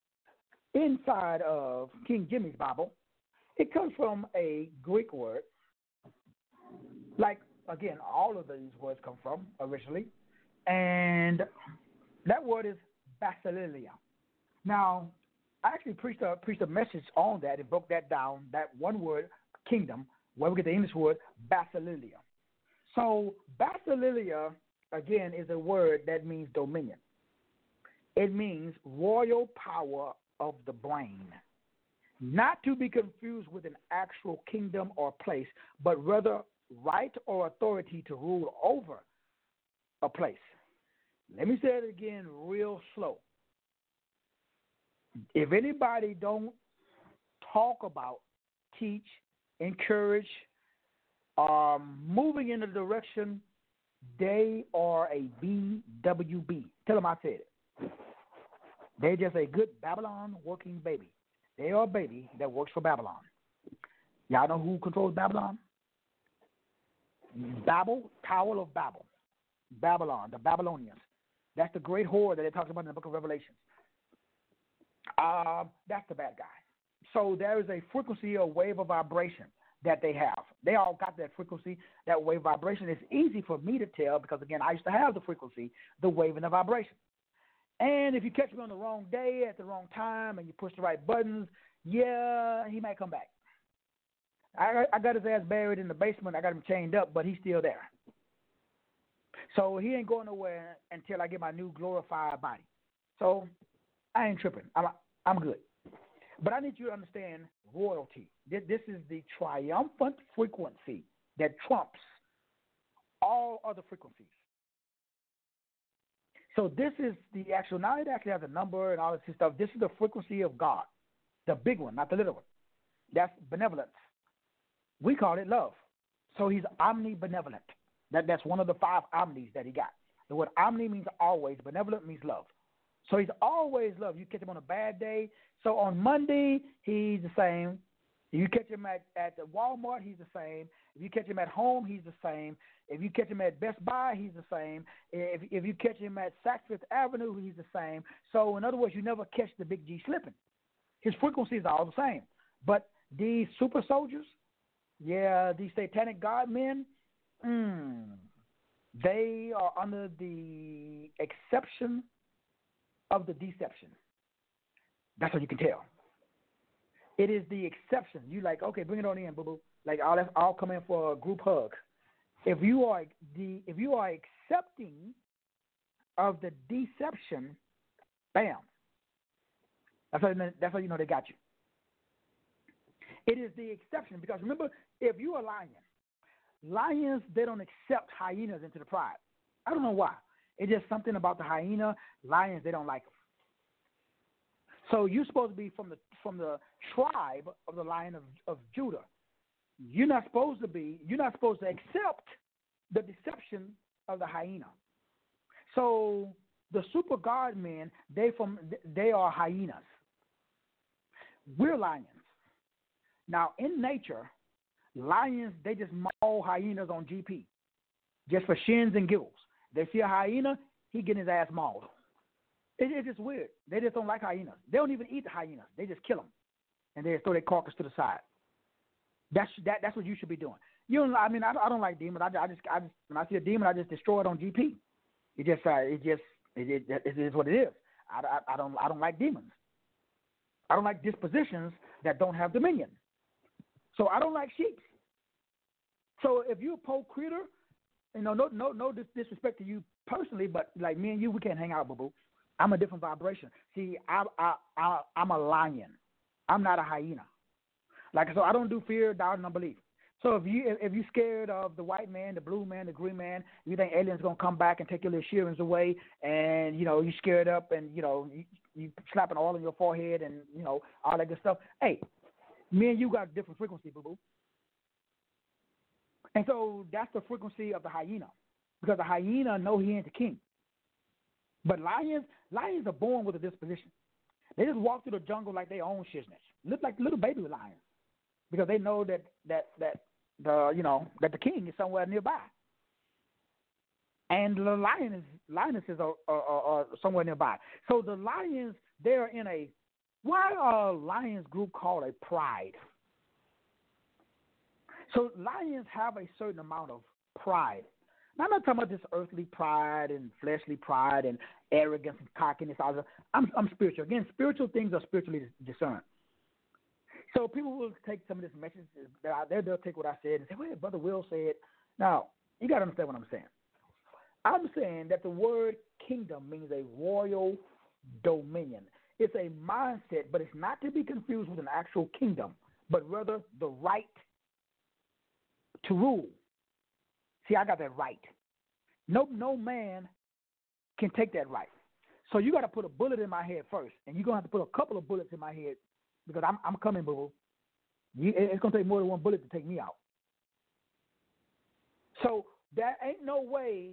inside of King Jimmy's Bible, it comes from a Greek word, Like, again, all of these words come from originally. And that word is basileia. Now, I actually preached a, preached a message on that and broke that down, that one word, kingdom, where we get the English word basileia. So basileia, again, is a word that means dominion. It means royal power of the brain, not to be confused with an actual kingdom or place, but rather right or authority to rule over a place. Let me say it again real slow. If anybody don't talk about, teach, encourage, um, moving in the direction, they are a B W B. Tell them I said it. They're just a good Babylon working baby. They are a baby that works for Babylon. Y'all know who controls Babylon? Babel, Tower of Babel. Babylon, the Babylonians. That's the great whore that it talks about in the book of Revelation. Uh, that's the bad guy. So there is a frequency, a wave of vibration that they have. They all got that frequency, that wave vibration. It's easy for me to tell because, again, I used to have the frequency, the wave and the vibration. And if you catch me on the wrong day at the wrong time and you push the right buttons, yeah, he might come back. I, I got his ass buried in the basement. I got him chained up, but he's still there. So he ain't going nowhere until I get my new glorified body. So I ain't tripping. I'm, I'm good. But I need you to understand royalty. This is the triumphant frequency that trumps all other frequencies. So this is the actual, now it actually has a number and all this stuff. This is the frequency of God, the big one, not the little one. That's benevolence. We call it love. So he's omnibenevolent. That, that's one of the five omnis that he got. The word omni means always. Benevolent means love. So he's always love. You catch him on a bad day. So on Monday, he's the same. If you catch him at, at the Walmart, he's the same. If you catch him at home, he's the same. If you catch him at Best Buy, he's the same. If if you catch him at Saks Fifth Avenue, he's the same. So in other words, you never catch the big G slipping. His frequencies are all the same. But these super soldiers, yeah, these satanic God men, mm, they are under the exception of the deception. That's what you can tell. It is the exception. You like, okay, bring it on in, boo boo. Like, I'll I'll come in for a group hug. If you are the if you are accepting of the deception, bam. That's how that's how you know they got you. It is the exception because remember, if you're a lion, lions they don't accept hyenas into the pride. I don't know why. It's just something about the hyena. Lions they don't like them. So you're supposed to be from the from the tribe of the Lion of, of Judah. You're not supposed to be. You're not supposed to accept the deception of the hyena. So the super God men, they from they are hyenas. We're lions. Now in nature, lions they just maul hyenas on G P, just for shins and giggles. They see a hyena, he getting his ass mauled. It, it's just weird. They just don't like hyenas. They don't even eat the hyenas. They just kill them, and they throw their carcass to the side. That's that. That's what you should be doing. You know, I mean, I, I don't like demons. I, I just, I just, when I see a demon, I just destroy it on G P. It just, uh, it just, it, it, it is what it is. I, I, I don't, I don't like demons. I don't like dispositions that don't have dominion. So I don't like sheep. So if you're a po critter, you know, no, no, no disrespect to you personally, but like me and you, we can't hang out, boo boo. I'm a different vibration. See, I, I, I, I'm a lion. I'm not a hyena. Like, so I don't do fear, doubt, and unbelief. So if you if you're scared of the white man, the blue man, the green man, you think aliens gonna come back and take your little shearings away, and you know you scared up, and you know you, you slapping all on your forehead, and you know all that good stuff. Hey, me and you got a different frequency, boo boo. And so that's the frequency of the hyena, because the hyena know he ain't the king. But lions, lions are born with a disposition. They just walk through the jungle like they own shizness. Look like little baby lions, because they know that that that the you know that the king is somewhere nearby, and the lions lionesses are, are, are, are somewhere nearby. So the lions, they are in a why are lions group called a pride? So lions have a certain amount of pride. Now, I'm not talking about this earthly pride and fleshly pride and arrogance and cockiness. All that. I'm, I'm spiritual. Again, spiritual things are spiritually discerned. So people will take some of this message that I, they'll take what I said and say, well, Brother Will said. Now, you got to understand what I'm saying. I'm saying that the word kingdom means a royal dominion. It's a mindset, but it's not to be confused with an actual kingdom, but rather the right to rule. See, I got that right. No, no man can take that right. So you got to put a bullet in my head first, and you're going to have to put a couple of bullets in my head because I'm, I'm coming, boo. You, it's going to take more than one bullet to take me out. So there ain't no way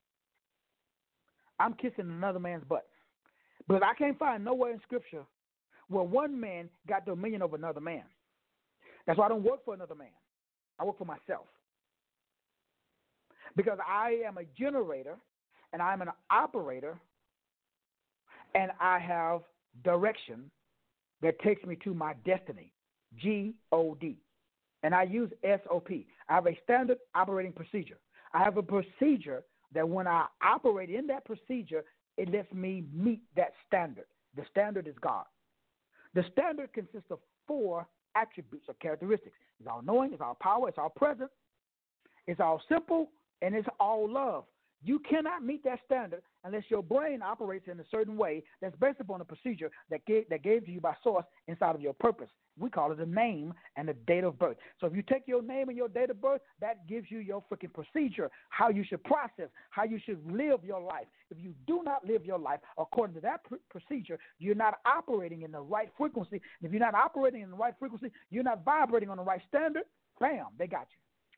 I'm kissing another man's butt. Because I can't find nowhere in Scripture where one man got dominion over another man. That's why I don't work for another man. I work for myself. Because I am a generator, and I'm an operator, and I have direction that takes me to my destiny, G O D. And I use S O P. I have a standard operating procedure. I have a procedure that when I operate in that procedure, it lets me meet that standard. The standard is God. The standard consists of four attributes or characteristics. It's all knowing, it's all power, it's all present, it's all simple, and it's all love. You cannot meet that standard unless your brain operates in a certain way that's based upon a procedure that gave, that gave to you by source inside of your purpose. We call it a name and a date of birth. So if you take your name and your date of birth, that gives you your freaking procedure, how you should process, how you should live your life. If you do not live your life according to that pr- procedure, you're not operating in the right frequency. And if you're not operating in the right frequency, you're not vibrating on the right standard, bam, they got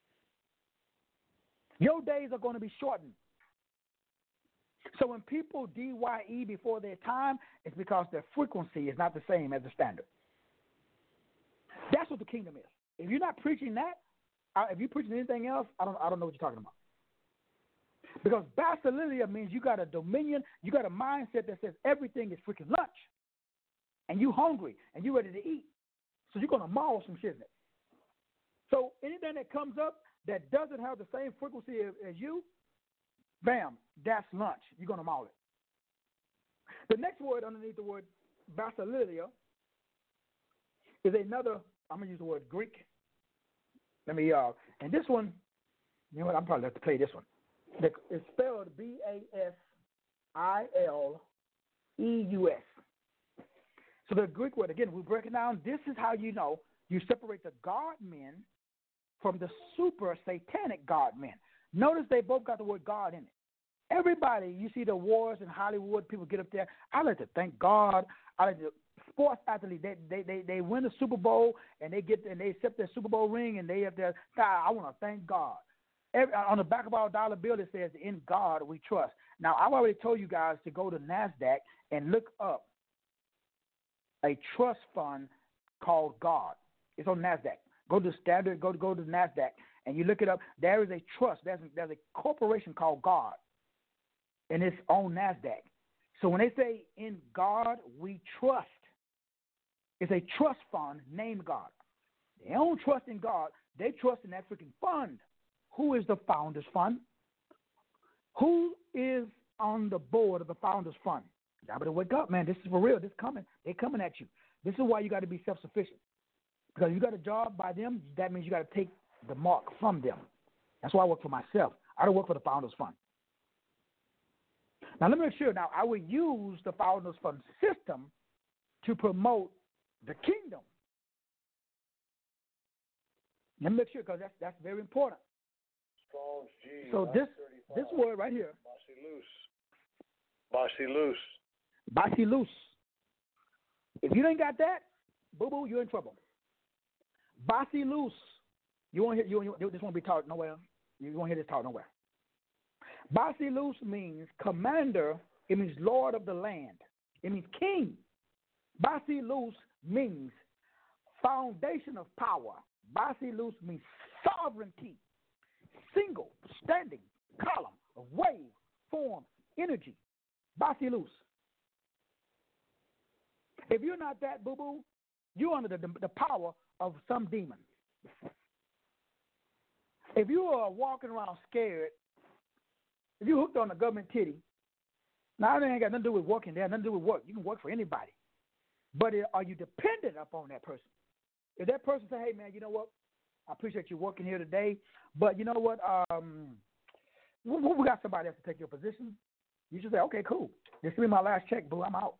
you. Your days are going to be shortened. So when people D Y E before their time, it's because their frequency is not the same as the standard. That's what the kingdom is. If you're not preaching that, if you're preaching anything else, I don't, I don't know what you're talking about. Because basileia means you got a dominion, you got a mindset that says everything is freaking lunch, and you hungry and you ready to eat. So you're gonna maul some shit in it. So anything that comes up that doesn't have the same frequency as, as you, bam, that's lunch. You're going to maul it. The next word underneath the word basileia is another, I'm going to use the word Greek. Let me, uh, and this one, you know what, I'm probably going to have to play this one. It's spelled B A S I L E U S. So the Greek word, again, we're breaking down, this is how you know you separate the God men from the super satanic God men. Notice they both got the word God in it. Everybody, you see the wars in Hollywood, people get up there. I like to thank God. I like to sports athletes. They they they, they win the Super Bowl and they get and they accept their Super Bowl ring and they up there. God, I want to thank God. Every, on the back of our dollar bill it says, "In God we trust." Now I've already told you guys to go to NASDAQ and look up a trust fund called God. It's on NASDAQ. Go to Standard. Go to go to NASDAQ. And you look it up, there is a trust. There's a, there's a corporation called God, and it's on NASDAQ. So when they say, "In God we trust," it's a trust fund named God. They don't trust in God. They trust in that freaking fund. Who is the Founders Fund? Who is on the board of the Founders Fund? Y'all better wake up, man. This is for real. This is coming. They're coming at you. This is why you got to be self-sufficient. Because you got a job by them, that means you got to take the mark from them. That's why I work for myself. I don't work for the Founders Fund. Now, let me make sure. Now, I will use the Founders Fund system to promote the kingdom. Let me make sure, because that's, that's very important. Strong's G. So this this word right here. Basilus. Basilus. If you ain't got that, boo-boo, you're in trouble. Basilus. You won't hear, you, you, this won't be taught nowhere. You won't hear this taught nowhere. Basilus means commander. It means lord of the land. It means king. Basilus means foundation of power. Basilus means sovereignty. Single, standing, column of wave, form, energy. Basilus. If you're not that, boo-boo, you're under the, the, the power of some demon. If you are walking around scared, if you hooked on the government titty, now that ain't got nothing to do with working there, nothing to do with work. You can work for anybody. But it, are you dependent upon that person? If that person say, hey, man, you know what? I appreciate you working here today, but you know what? Um, we, we got somebody else to take your position. You should say, okay, cool. This will be my last check, boo. I'm out.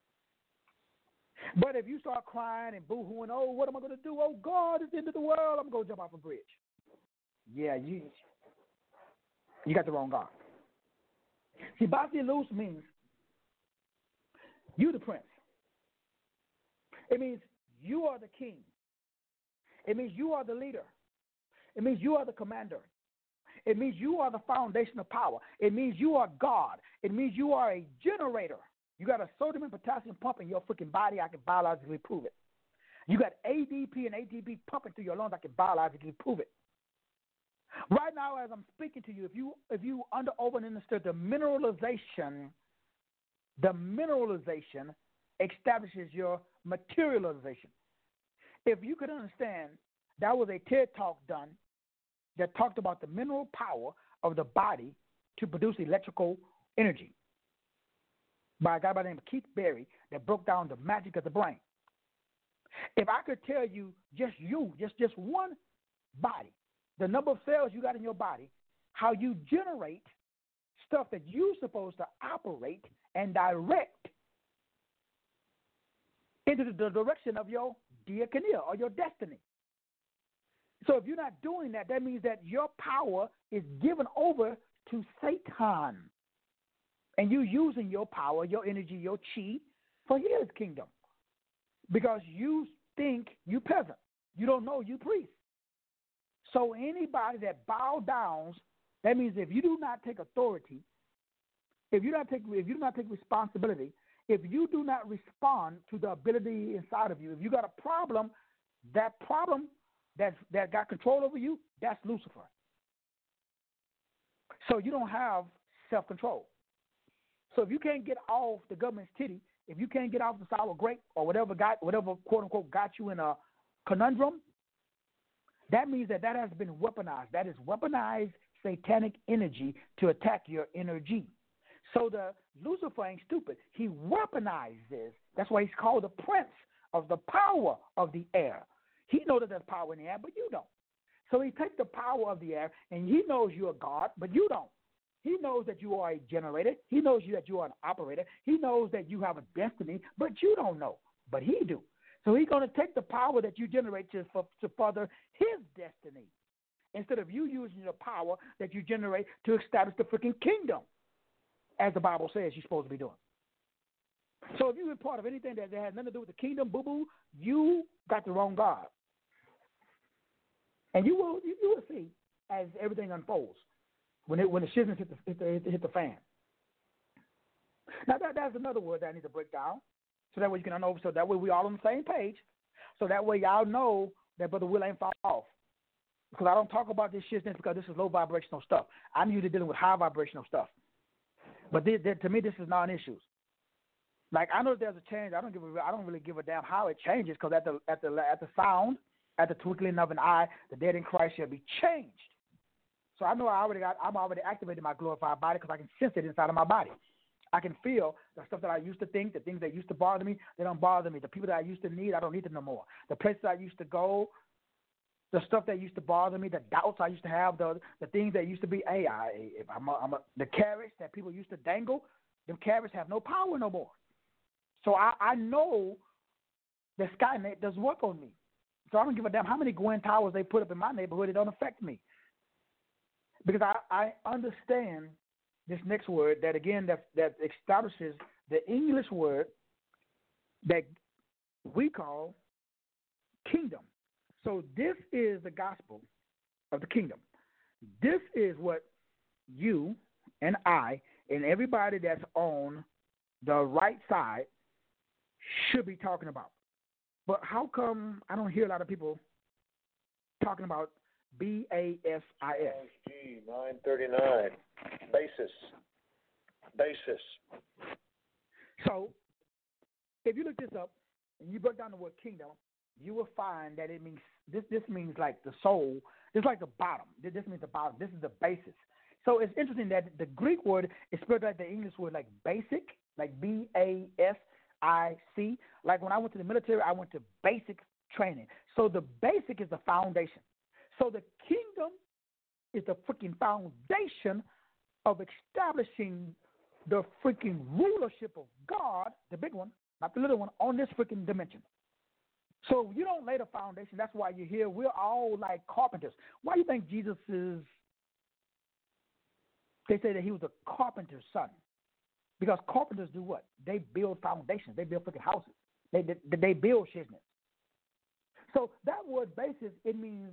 But if you start crying and boo-hooing, oh, what am I going to do? Oh, God, it's the end of the world. I'm going to jump off a bridge. Yeah, you you got the wrong God. See, Basileus means you the prince. It means you are the king. It means you are the leader. It means you are the commander. It means you are the foundation of power. It means you are God. It means you are a generator. You got a sodium and potassium pump in your freaking body. I can biologically prove it. You got A D P and A T P pumping through your lungs. I can biologically prove it. Right now, as I'm speaking to you, if you if you under over and understood the mineralization, the mineralization establishes your materialization. If you could understand, that was a TED talk done that talked about the mineral power of the body to produce electrical energy by a guy by the name of Keith Berry that broke down the magic of the brain. If I could tell you just you, just, just one body, the number of cells you got in your body, how you generate stuff that you're supposed to operate and direct into the direction of your diakonia or your destiny. So if you're not doing that, that means that your power is given over to Satan. And you're using your power, your energy, your chi for his kingdom. Because you think you peasant. You don't know you priest. So anybody that bow down, that means if you do not take authority, if you not take if you do not take responsibility, if you do not respond to the ability inside of you, if you got a problem, that problem that that got control over you, that's Lucifer. So you don't have self-control. So if you can't get off the government's titty, if you can't get off the sour grape or whatever got whatever quote unquote got you in a conundrum, that means that that has been weaponized. That is weaponized satanic energy to attack your energy. So the Lucifer ain't stupid. He weaponizes. That's why he's called the prince of the power of the air. He knows that there's power in the air, but you don't. So he takes the power of the air, and he knows you're a God, but you don't. He knows that you are a generator. He knows you that you are an operator. He knows that you have a destiny, but you don't know. But he do. So he's going to take the power that you generate to, to further his destiny instead of you using the power that you generate to establish the freaking kingdom, as the Bible says you're supposed to be doing. So if you're part of anything that has nothing to do with the kingdom, boo-boo, you got the wrong God. And you will you, you will see as everything unfolds when it when the shiznits hit the, hit the, hit the, hit the fan. Now, that, that's another word that I need to break down so that way you can know, so that way we all on the same page. So that way y'all know that Brother Will ain't fall off. Because I don't talk about this shiznits because this is low vibrational stuff. I'm usually dealing with high vibrational stuff. But this, this, to me, this is non-issues. Like I know there's a change. I don't give a, I don't really give a damn how it changes because at the at the at the sound, at the twinkling of an eye, the dead in Christ shall be changed. So I know I already got. I'm already activating my glorified body because I can sense it inside of my body. I can feel the stuff that I used to think, the things that used to bother me, they don't bother me. The people that I used to need, I don't need them no more. The places I used to go, the stuff that used to bother me, the doubts I used to have, the the things that used to be, hey, I, if I'm, a, I'm a, the carrots that people used to dangle, them carrots have no power no more. So I, I know that Skynet does work on me. So I don't give a damn how many Gwen Towers they put up in my neighborhood. It don't affect me. Because I, I understand this next word that, again, that, that establishes the English word that we call kingdom. So this is the gospel of the kingdom. This is what you and I and everybody that's on the right side should be talking about. But how come I don't hear a lot of people talking about B A S I S? G nine thirty-nine. Basis. Basis. So if you look this up and you break down the word kingdom, you will find that it means this. This means like the soul. This is like the bottom. This means the bottom. This is the basis. So it's interesting that the Greek word is spelled like the English word, like basic, like B A S I C. Like when I went to the military, I went to basic training. So the basic is the foundation. So the kingdom is the freaking foundation of establishing the freaking rulership of God, the big one, not the little one, on this freaking dimension. So you don't lay the foundation. That's why you're here. We're all like carpenters. Why do you think Jesus is, they say that he was a carpenter's son? Because carpenters do what? They build foundations. They build freaking houses. They, they, they build shiznits. So that word basis, it means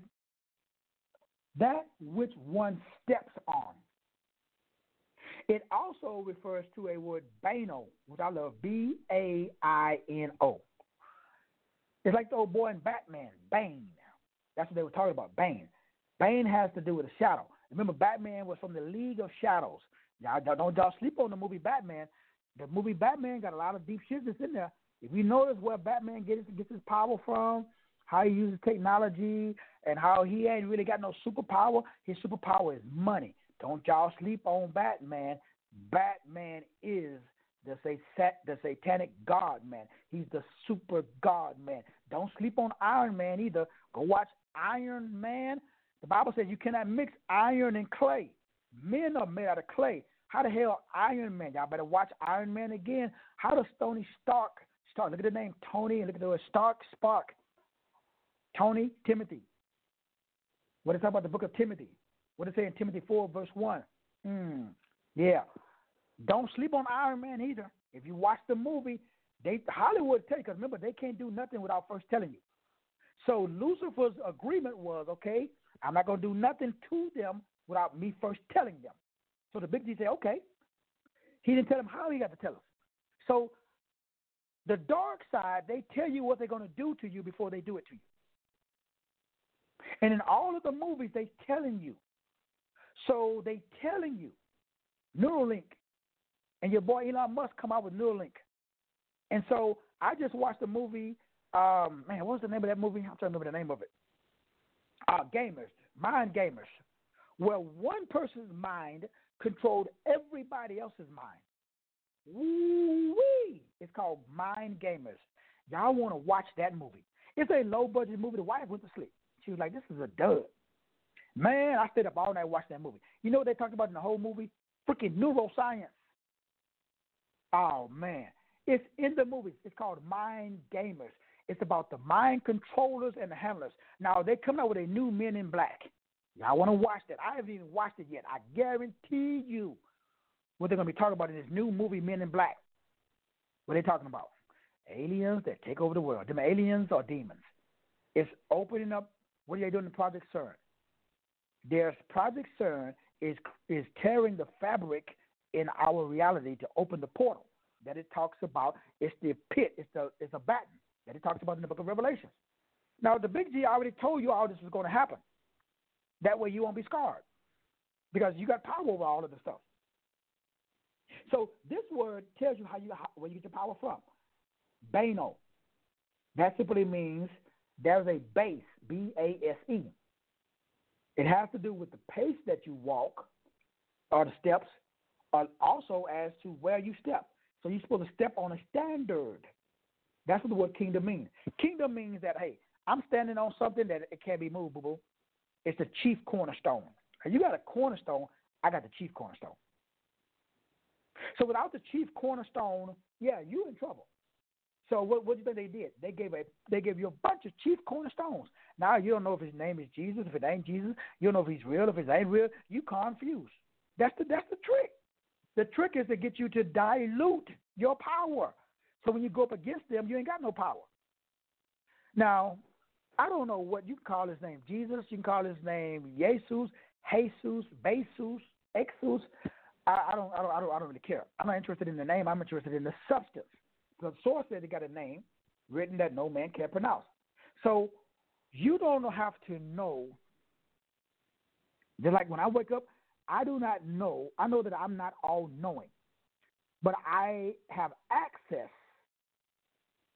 that which one steps on. It also refers to a word baino, which I love, B A I N O. It's like the old boy in Batman, Bane. That's what they were talking about, Bane. Bane has to do with a shadow. Remember, Batman was from the League of Shadows. Y'all don't y'all sleep on the movie Batman. The movie Batman got a lot of deep shit that's in there. If you notice where Batman gets, gets his power from, how he uses technology, and how he ain't really got no superpower, his superpower is money. Don't y'all sleep on Batman. Batman is the, sat, the satanic God man. He's the super God man. Don't sleep on Iron Man either. Go watch Iron Man. The Bible says you cannot mix iron and clay. Men are made out of clay. How the hell Iron Man? Y'all better watch Iron Man again. How does Tony Stark start? Look at the name Tony and look at the word Stark, Spark. Tony, Timothy. What is it about the book of Timothy? What does it say in Timothy four, verse one? Mm, yeah. Don't sleep on Iron Man either. If you watch the movie, they Hollywood tell you, because remember, they can't do nothing without first telling you. So Lucifer's agreement was, okay, I'm not going to do nothing to them without me first telling them. So the big G said, okay. He didn't tell them how he got to tell us. So the dark side, they tell you what they're going to do to you before they do it to you. And in all of the movies, they telling you. So they telling you, Neuralink, and your boy Elon Musk come out with Neuralink. And so I just watched the movie, um, man, what was the name of that movie? I'm trying to remember the name of it. Uh, Gamers, Mind Gamers, where one person's mind controlled everybody else's mind. Woo-wee! It's called Mind Gamers. Y'all want to watch that movie. It's a low-budget movie. The wife went to sleep. She was like, this is a dud. Man, I stayed up all night watching that movie. You know what they talked about in the whole movie? Freaking neuroscience. Oh, man. It's in the movie. It's called Mind Gamers. It's about the mind controllers and the handlers. Now, they come out with a new Men in Black. Y'all want to watch that? I haven't even watched it yet. I guarantee you what they're going to be talking about in this new movie, Men in Black. What are they talking about? Aliens that take over the world. Them aliens or demons. It's opening up. What are they doing in Project CERN? There's Project CERN is is tearing the fabric in our reality to open the portal that it talks about. It's the pit. It's the it's a baton that it talks about in the book of Revelation. Now, the big G already told you all this was going to happen. That way you won't be scarred because you got power over all of the stuff. So this word tells you how you how, where you get your power from. Bano. That simply means there's a base, B A S E. It has to do with the pace that you walk or the steps, or also as to where you step. So you're supposed to step on a standard. That's what the word kingdom means. Kingdom means that, hey, I'm standing on something that it can't be moved, boo-boo. It's the chief cornerstone. If you got a cornerstone, I got the chief cornerstone. So without the chief cornerstone, yeah, you're in trouble. So what, what do you think they did? They gave a they gave you a bunch of chief cornerstones. Now you don't know if his name is Jesus, if it ain't Jesus. You don't know if he's real, if it ain't real. You confused. That's the that's the trick. The trick is to get you to dilute your power. So when you go up against them, you ain't got no power. Now, I don't know what you can call his name. Jesus, you can call his name Jesus, Jesus, Besus, Exus. I, I don't I don't I don't I don't really care. I'm not interested in the name. I'm interested in the substance. The source said it got a name written that no man can pronounce. So you don't have to know. Just like when I wake up, I do not know. I know that I'm not all-knowing. But I have access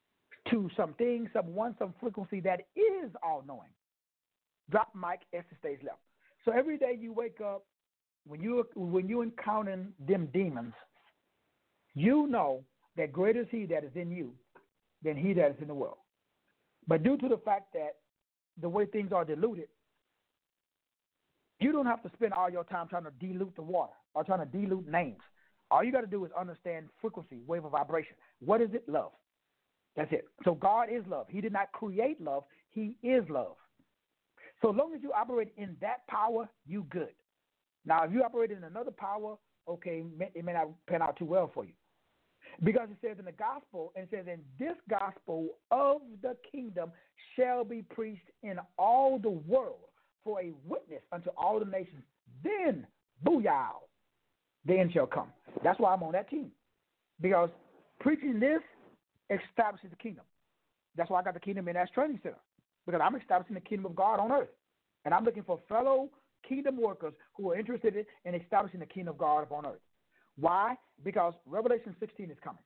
to something, someone, some frequency that is all knowing. Drop mic, Esther stays left. So every day you wake up, when you when you encountering them demons, you know that greater is he that is in you than he that is in the world. But due to the fact that the way things are diluted, you don't have to spend all your time trying to dilute the water or trying to dilute names. All you got to do is understand frequency, wave of vibration. What is it? Love. That's it. So God is love. He did not create love. He is love. So long as you operate in that power, you good. Now, if you operate in another power, okay, it may not pan out too well for you. Because it says in the gospel, and it says, in this gospel of the kingdom shall be preached in all the world for a witness unto all the nations. Then, booyah, the end shall come. That's why I'm on that team. Because preaching this establishes the kingdom. That's why I got the Kingdom Ministry Training Center. Because I'm establishing the kingdom of God on earth. And I'm looking for fellow kingdom workers who are interested in establishing the kingdom of God upon earth. Why? Because Revelation sixteen is coming.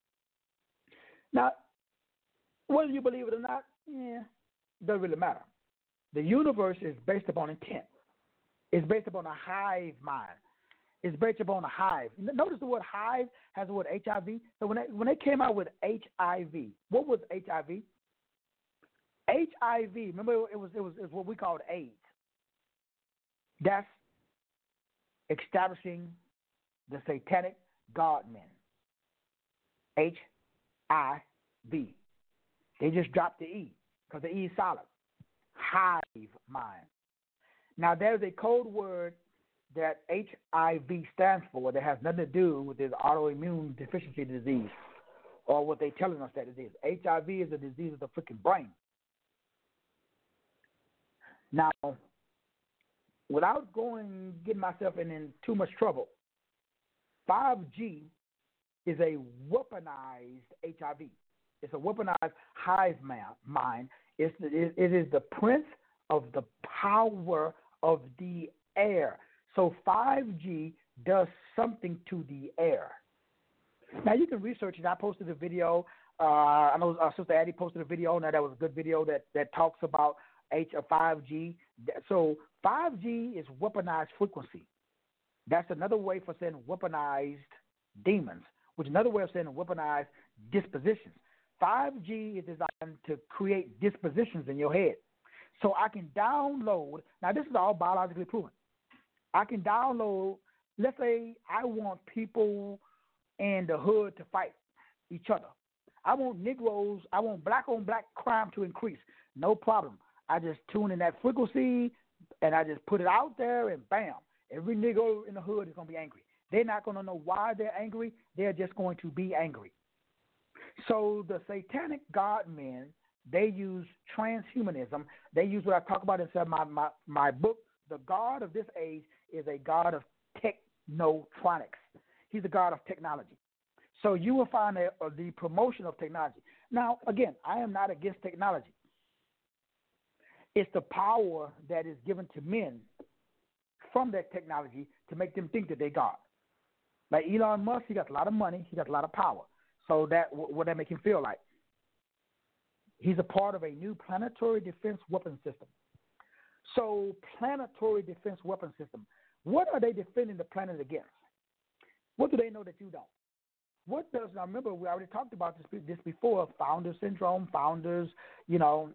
Now, whether you believe it or not, yeah, doesn't really matter. The universe is based upon intent. It's based upon a hive mind. It's based upon a hive. Notice the word hive has the word H I V. So when they, when they came out with H I V, what was H I V? H I V, remember it was, it was, it was what we called AIDS. That's establishing the satanic God men. H I V. They just dropped the E because the E is silent. Hive mind. Now, there's a code word that H I V stands for that has nothing to do with this autoimmune deficiency disease or what they're telling us that it is. H I V is a disease of the freaking brain. Now, without going getting myself in, in too much trouble, five G is a weaponized H I V. It's a weaponized hive mind. It's, it, it is the prince of the power of the air. So five G does something to the air. Now, you can research it. I posted a video. Uh, I know uh, Sister Addie posted a video. Now, that was a good video that, that talks about H or five G. So five G is weaponized frequency. That's another way for saying weaponized demons, which is another way of saying weaponized dispositions. five G is designed to create dispositions in your head. So I can download, now this is all biologically proven. I can download, let's say I want people in the hood to fight each other. I want Negroes, I want black on black crime to increase. No problem. I just tune in that frequency and I just put it out there and bam, every Negro in the hood is going to be angry. They're not going to know why they're angry. They're just going to be angry. So the satanic God men, they use transhumanism. They use what I talk about inside my, my, my book. The God of this age is a God of technotronics. He's a God of technology. So you will find a, a, the promotion of technology. Now, again, I am not against technology. It's the power that is given to men from that technology to make them think that they're God. Like Elon Musk, he got a lot of money. He got a lot of power. So that what that make him feel like? He's a part of a new planetary defense weapon system. So planetary defense weapon system, what are they defending the planet against? What do they know that you don't? What does, now remember, we already talked about this, this before, founder syndrome, founders, you know,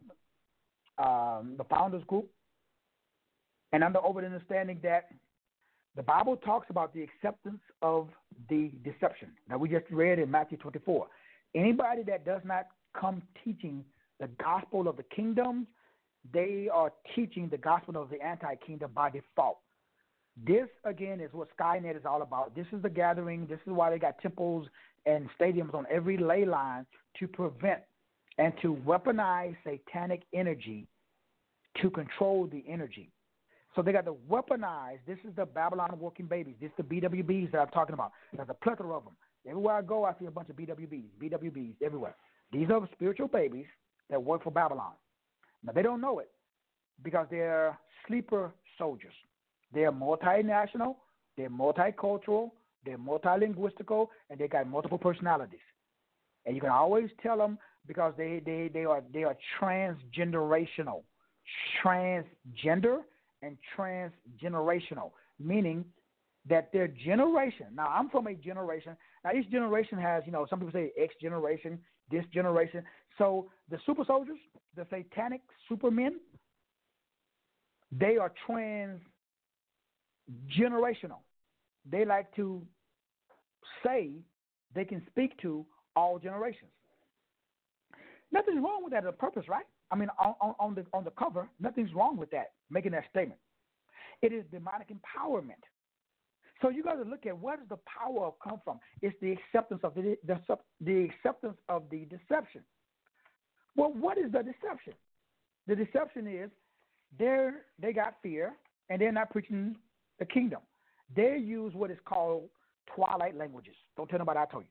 um, the founders group. And under over the understanding that the Bible talks about the acceptance of the deception. Now, we just read in Matthew twenty-four. Anybody that does not come teaching the gospel of the kingdom, they are teaching the gospel of the anti-kingdom by default. This, again, is what Skynet is all about. This is the gathering. This is why they got temples and stadiums on every ley line to prevent and to weaponize satanic energy to control the energy. So they got to weaponize. This is the Babylon working babies. This is the B W Bs that I'm talking about. There's a plethora of them. Everywhere I go, I see a bunch of B W Bs, B W Bs everywhere. These are spiritual babies that work for Babylon. Now, they don't know it because they're sleeper soldiers. They're multinational, they're multicultural, they're multilinguistical, and they got multiple personalities. And you can always tell them because they, they, they are they are transgenerational, transgender and transgenerational, meaning that their generation. Now, I'm from a generation. Now, each generation has, you know, some people say X generation, this generation. So the super soldiers, the satanic supermen, they are transgenerational. They like to say they can speak to all generations. Nothing's wrong with that on purpose, right? I mean, on, on, on the on the cover, nothing's wrong with that, making that statement. It is demonic empowerment. So you got to look at where does the power come from? It's the acceptance of the, the the acceptance of the deception. Well, what is the deception? The deception is they they got fear and they're not preaching the kingdom. They use what is called twilight languages. Don't tell nobody I told you.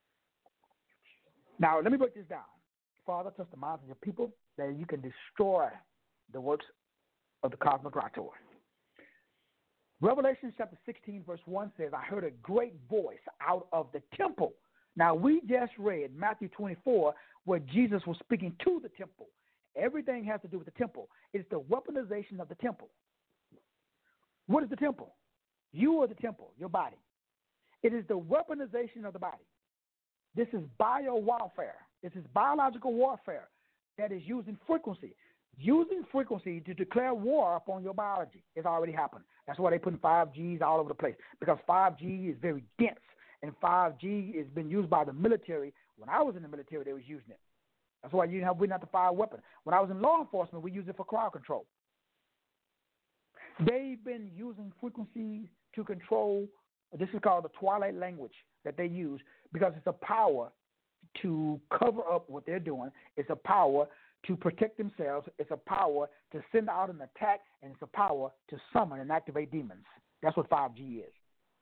Now let me break this down. Father, touch the minds of your people that you can destroy the works of the cosmic Rator. Revelation chapter sixteen, verse one says, I heard a great voice out of the temple. Now, we just read Matthew twenty-four, where Jesus was speaking to the temple. Everything has to do with the temple. It's the weaponization of the temple. What is the temple? You are the temple, your body. It is the weaponization of the body. This is bio-warfare. This is biological warfare that is using frequency. Using frequency to declare war upon your biology. It's already happened. That's why they're putting five Gs all over the place, because five G is very dense, and five G has been used by the military. When I was in the military, they was using it. That's why you have we not to fire a weapon. When I was in law enforcement, we used it for crowd control. They've been using frequencies to control. This is called the twilight language that they use, because it's a power to cover up what they're doing. It's a power to protect themselves. It's a power to send out an attack, and it's a power to summon and activate demons. That's what five G is.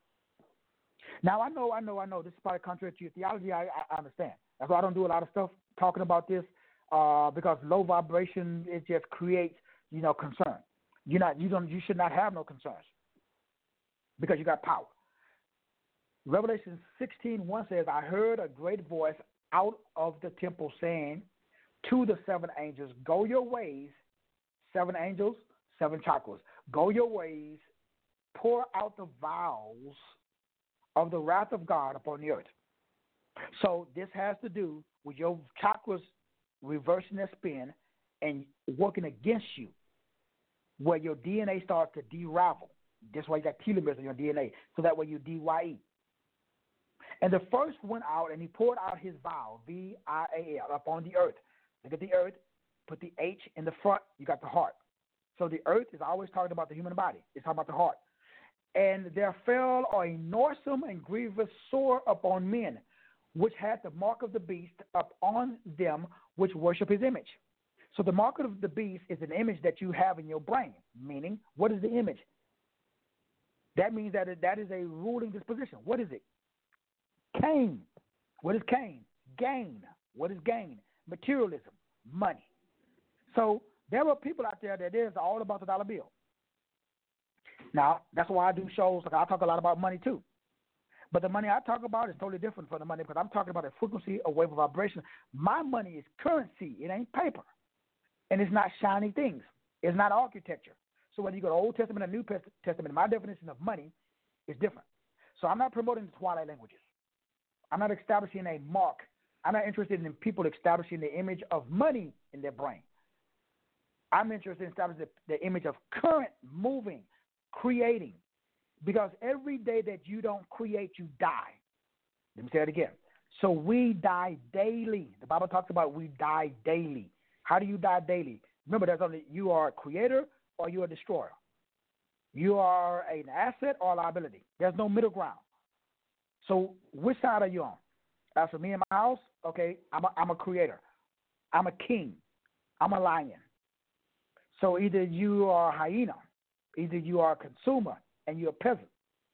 Now, I know, I know, I know, this is probably contrary to your theology. I, I understand. That's why I don't do a lot of stuff talking about this, uh, because low vibration, it just creates, you know, concern. You're not, you don't, you should not have no concerns, because you got power. Revelation sixteen one says, I heard a great voice out of the temple saying to the seven angels, go your ways, seven angels, seven chakras, go your ways, pour out the vials of the wrath of God upon the earth. So this has to do with your chakras reversing their spin and working against you, where your D N A starts to de-ravel. That's why you got telomeres in your D N A, so that way you D Y E. And the first went out, and he poured out his vial, V I A L, upon the earth. Look at the earth, put the H in the front, you got the heart. So the earth is always talking about the human body. It's talking about the heart. And there fell a noisome and grievous sore upon men, which had the mark of the beast upon them which worship his image. So the mark of the beast is an image that you have in your brain, meaning, what is the image? That means that it, that is a ruling disposition. What is it? Cain. What is Cain? Gain. What is gain? Materialism, money. So there are people out there that is all about the dollar bill. Now, that's why I do shows. Like I talk a lot about money too. But the money I talk about is totally different from the money, because I'm talking about a frequency, a wave of vibration. My money is currency. It ain't paper. And it's not shiny things. It's not architecture. So whether you go to Old Testament or New Testament, my definition of money is different. So I'm not promoting the twilight languages. I'm not establishing a mark. I'm not interested in people establishing the image of money in their brain. I'm interested in establishing the, the image of current, moving, creating. Because every day that you don't create, you die. Let me say that again. So we die daily. The Bible talks about we die daily. How do you die daily? Remember, there's only you are a creator or you are a destroyer. You are an asset or a liability. There's no middle ground. So which side are you on? As for me and my house, okay, I'm a, I'm a creator. I'm a king. I'm a lion. So either you are a hyena, either you are a consumer, and you're a peasant.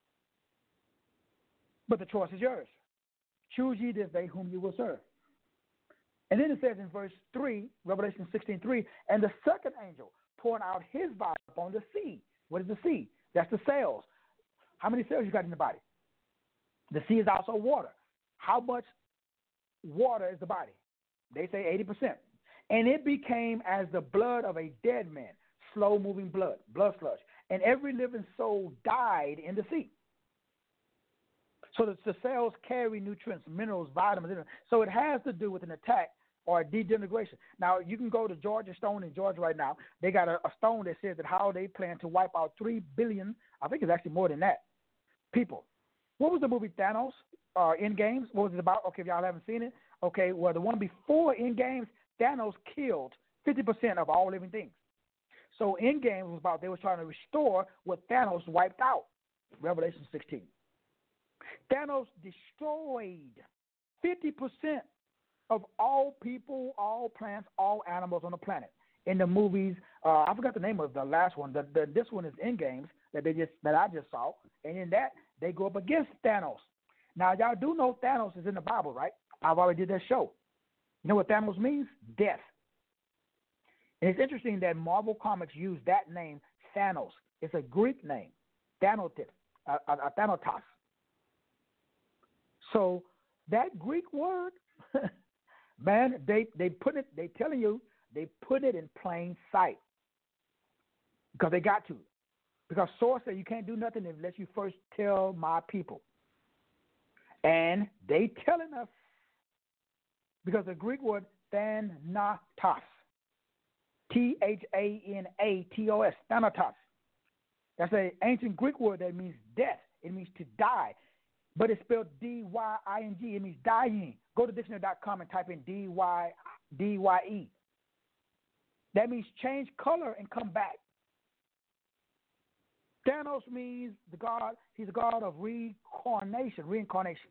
But the choice is yours. Choose ye this day whom you will serve. And then it says in verse three, Revelation sixteen three, and the second angel poured out his vial upon the sea. What is the sea? That's the cells. How many cells you got in the body? The sea is also water. How much water is the body? They say eighty percent. And it became as the blood of a dead man, slow-moving blood, blood slush. And every living soul died in the sea. So the, the cells carry nutrients, minerals, vitamins. So it has to do with an attack or a degeneration. Now, you can go to Georgia Stone in Georgia right now. They got a, a stone that says that how they plan to wipe out three billion, I think it's actually more than that, people. What was the movie Thanos, uh, Endgames? What was it about? Okay, if y'all haven't seen it. Okay, well, the one before Endgames, Thanos killed fifty percent of all living things. So Endgames was about they were trying to restore what Thanos wiped out, Revelation sixteen. Thanos destroyed fifty percent of all people, all plants, all animals on the planet. In the movies, uh, I forgot the name of the last one. The, the, this one is Endgames that they just that I just saw, and in that they go up against Thanos. Now y'all do know Thanos is in the Bible, right? I've already did that show. You know what Thanos means? Death. And it's interesting that Marvel Comics used that name, Thanos. It's a Greek name, Thanotis, uh, uh, Thanotos. So that Greek word, man, they they put it. They telling you they put it in plain sight because they got to. Because source said you can't do nothing unless you first tell my people. And they telling us because the Greek word Thanatos, T H A N A T O S, Thanatos. That's an ancient Greek word that means death. It means to die. But it's spelled D Y I N G. It means dying. Go to dictionary dot com and type in D Y D Y E. That means change color and come back. Thanos means the God, he's a God of reincarnation, reincarnation.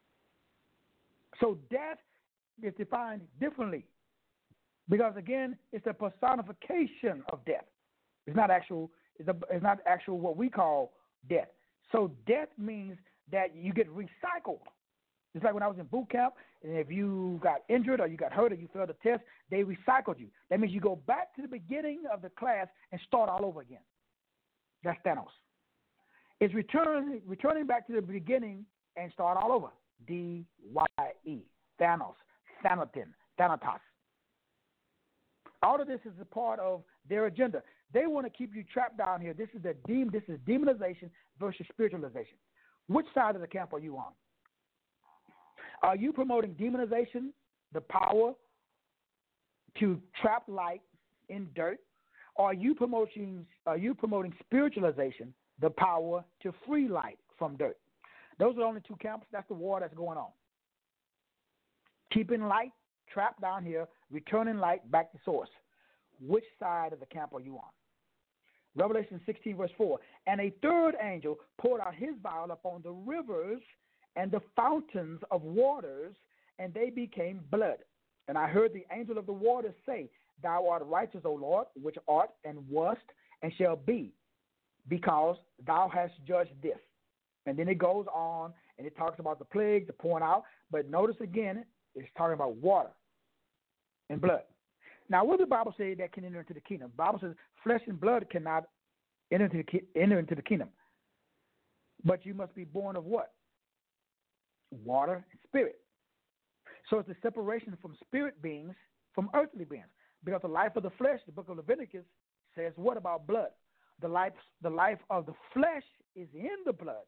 So death is defined differently. Because again, it's a personification of death. It's not actual, it's, a, it's not actual what we call death. So death means that you get recycled. It's like when I was in boot camp, and if you got injured or you got hurt or you failed a test, they recycled you. That means you go back to the beginning of the class and start all over again. That's Thanos. It's return, returning back to the beginning and start all over. D Y E. Thanos. Thanatin. Thanatos. All of this is a part of their agenda. They want to keep you trapped down here. This is the demon. This is demonization versus spiritualization. Which side of the camp are you on? Are you promoting demonization, the power to trap light in dirt? Or are you promoting are you promoting spiritualization, the power to free light from dirt? Those are the only two camps. That's the war that's going on. Keeping light trapped down here, returning light back to source. Which side of the camp are you on? Revelation sixteen, verse four. And a third angel poured out his vial upon the rivers and the fountains of waters, and they became blood. And I heard the angel of the waters say, Thou art righteous, O Lord, which art and wast and shall be, because thou hast judged this. And then it goes on, and it talks about the plague, the pouring out. But notice again, it's talking about water and blood. Now, what does the Bible say that can enter into the kingdom? The Bible says flesh and blood cannot enter into the, enter into the kingdom. But you must be born of what? Water and spirit. So it's the separation from spirit beings from earthly beings. Because the life of the flesh, the book of Leviticus says what about blood? The life, the life of the flesh is in the blood.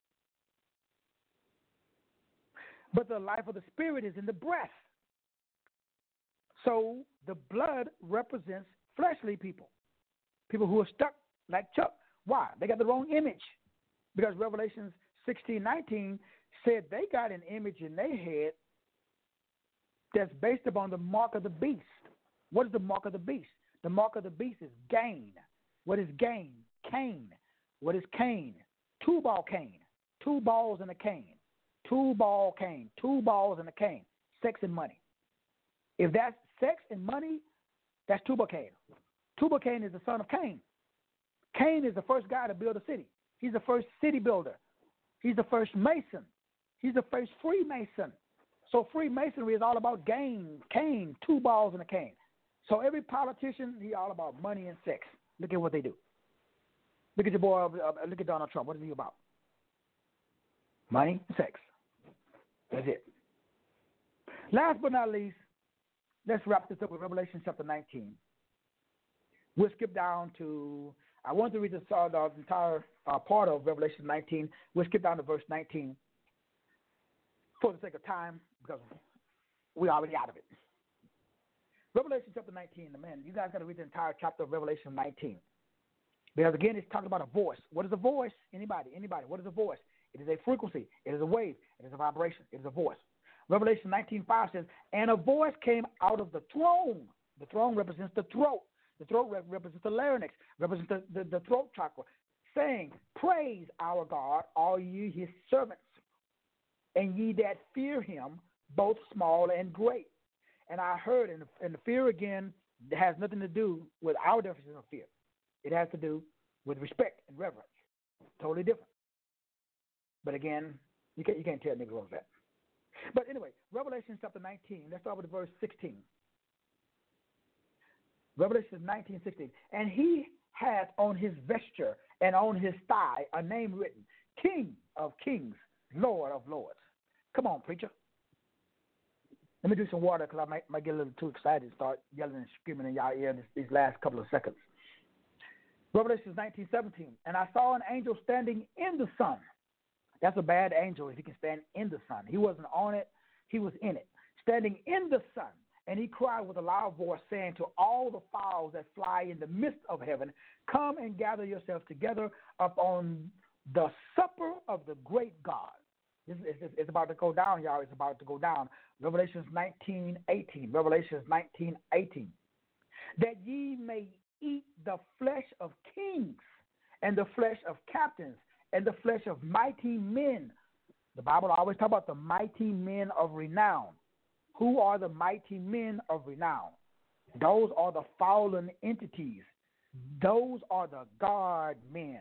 But the life of the spirit is in the breath. So the blood represents fleshly people, people who are stuck like Chuck. Why? They got the wrong image. Because Revelation sixteen nineteen said they got an image in their head that's based upon the mark of the beast. What is the mark of the beast? The mark of the beast is gain. What is gain? Cain. What is Cain? Two-ball cane. Two balls and a cane. Two-ball cane. Two balls and a cane. Sex and money. If that's sex and money, that's Tubal Cain. Tubal Cain is the son of Cain. Cain is the first guy to build a city. He's the first city builder. He's the first Mason. He's the first Freemason. So Freemasonry is all about gain, Cain, two balls and a cane. So every politician, he's all about money and sex. Look at what they do. Look at your boy, uh, look at Donald Trump. What is he about? Money and sex. That's it. Last but not least, let's wrap this up with Revelation chapter nineteen. We'll skip down to, I want to read this, uh, the entire uh, part of Revelation nineteen. We'll skip down to verse nineteen for the sake of time because we're already out of it. Revelation chapter nineteen, man, you guys got to read the entire chapter of Revelation nineteen. Because again, it's talking about a voice. What is a voice? Anybody, anybody, what is a voice? It is a frequency. It is a wave. It is a vibration. It is a voice. Revelation nineteen five says, and a voice came out of the throne. The throne represents the throat. The throat represents the larynx, represents the, the, the throat chakra, saying, praise our God, all ye his servants, and ye that fear him, both small and great. And I heard, and the, and the fear again has nothing to do with our definition of fear. It has to do with respect and reverence. Totally different. But again, you can't, you can't tell Negroes that. But anyway, Revelation chapter nineteen, let's start with verse sixteen. Revelation nineteen, sixteen. And he hath on his vesture and on his thigh a name written, King of kings, Lord of lords. Come on, preacher. Let me do some water because I might, might get a little too excited and start yelling and screaming in y'all ear this, these last couple of seconds. Revelation nineteen, seventeen. And I saw an angel standing in the sun. That's a bad angel if he can stand in the sun. He wasn't on it. He was in it. Standing in the sun. And he cried with a loud voice, saying to all the fowls that fly in the midst of heaven, come and gather yourselves together upon the supper of the great God. It's, it's, it's about to go down, y'all. It's about to go down. Revelations nineteen, eighteen. Revelations nineteen, eighteen. That ye may eat the flesh of kings and the flesh of captains and the flesh of mighty men. The Bible always talks about the mighty men of renown. Who are the mighty men of renown? Those are the fallen entities. Those are the guard men.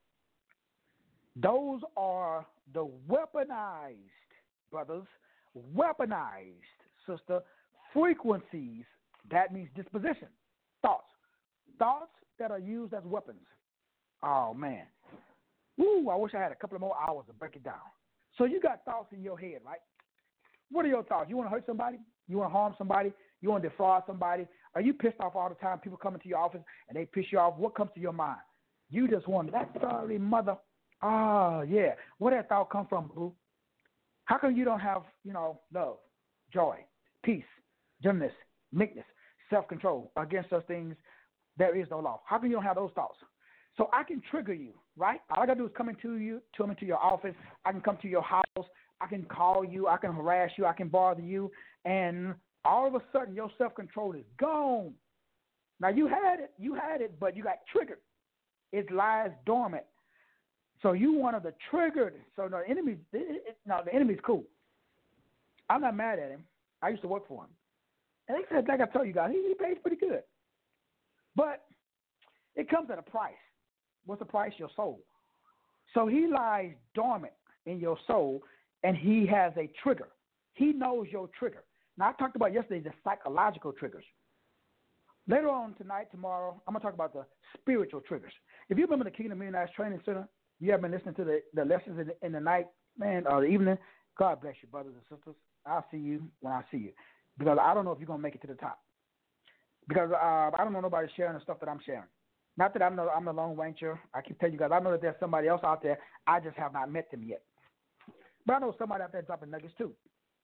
Those are the weaponized, brothers, weaponized, sister, frequencies. That means disposition, thoughts. Thoughts that are used as weapons. Oh, man. Woo, I wish I had a couple of more hours to break it down. So you got thoughts in your head, right? What are your thoughts? You want to hurt somebody? You want to harm somebody? You want to defraud somebody? Are you pissed off all the time? People come into your office and they piss you off. What comes to your mind? You just want that sorry mother. Oh, yeah. Where that thought come from, boo? How come you don't have, you know, love, joy, peace, gentleness, meekness, self-control? Against those things, there is no law. How come you don't have those thoughts? So I can trigger you, right? All I got to do is come into you, come into your office. I can come to your house. I can call you. I can harass you. I can bother you. And all of a sudden, your self-control is gone. Now, you had it. You had it, but you got triggered. It lies dormant. So you one of the triggered. So the enemy, it, it, no, the enemy's cool. I'm not mad at him. I used to work for him. And he said, like I told you guys, he, he pays pretty good. But it comes at a price. What's the price? Your soul. So he lies dormant in your soul, and he has a trigger. He knows your trigger. Now, I talked about yesterday the psychological triggers. Later on tonight, tomorrow, I'm going to talk about the spiritual triggers. If you remember the Kingdom Millionaires Training Center, you have been listening to the, the lessons in the, in the night, man, or the evening. God bless you, brothers and sisters. I'll see you when I see you. Because I don't know if you're going to make it to the top. Because uh, I don't know nobody sharing the stuff that I'm sharing. Not that I'm the, I'm the Lone Ranger. I keep telling you guys, I know that there's somebody else out there. I just have not met them yet. But I know somebody out there dropping nuggets too.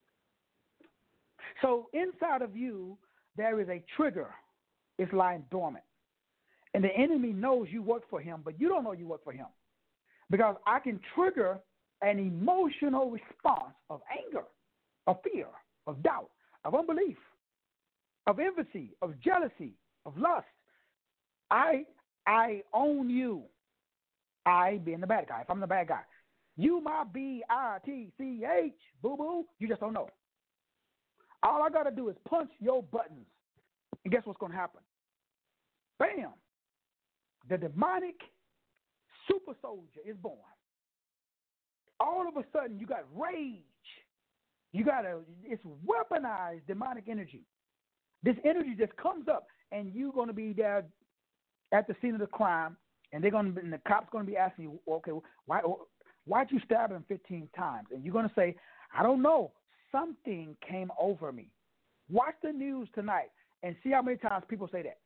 So inside of you, there is a trigger. It's lying dormant. And the enemy knows you work for him, but you don't know you work for him. Because I can trigger an emotional response of anger, of fear, of doubt, of unbelief, of envy, of jealousy, of lust. I I own you. I being the bad guy. If I'm the bad guy. You my B I T C H, boo-boo. You just don't know. All I got to do is punch your buttons. And guess what's going to happen? Bam. The demonic super soldier is born. All of a sudden, you got rage. You got a, it's weaponized demonic energy. This energy just comes up, and you're going to be there at the scene of the crime, and they're going to, and the cops going to be asking you, okay, why, why'd you stab him fifteen times? And you're going to say, I don't know. Something came over me. Watch the news tonight and see how many times people say that.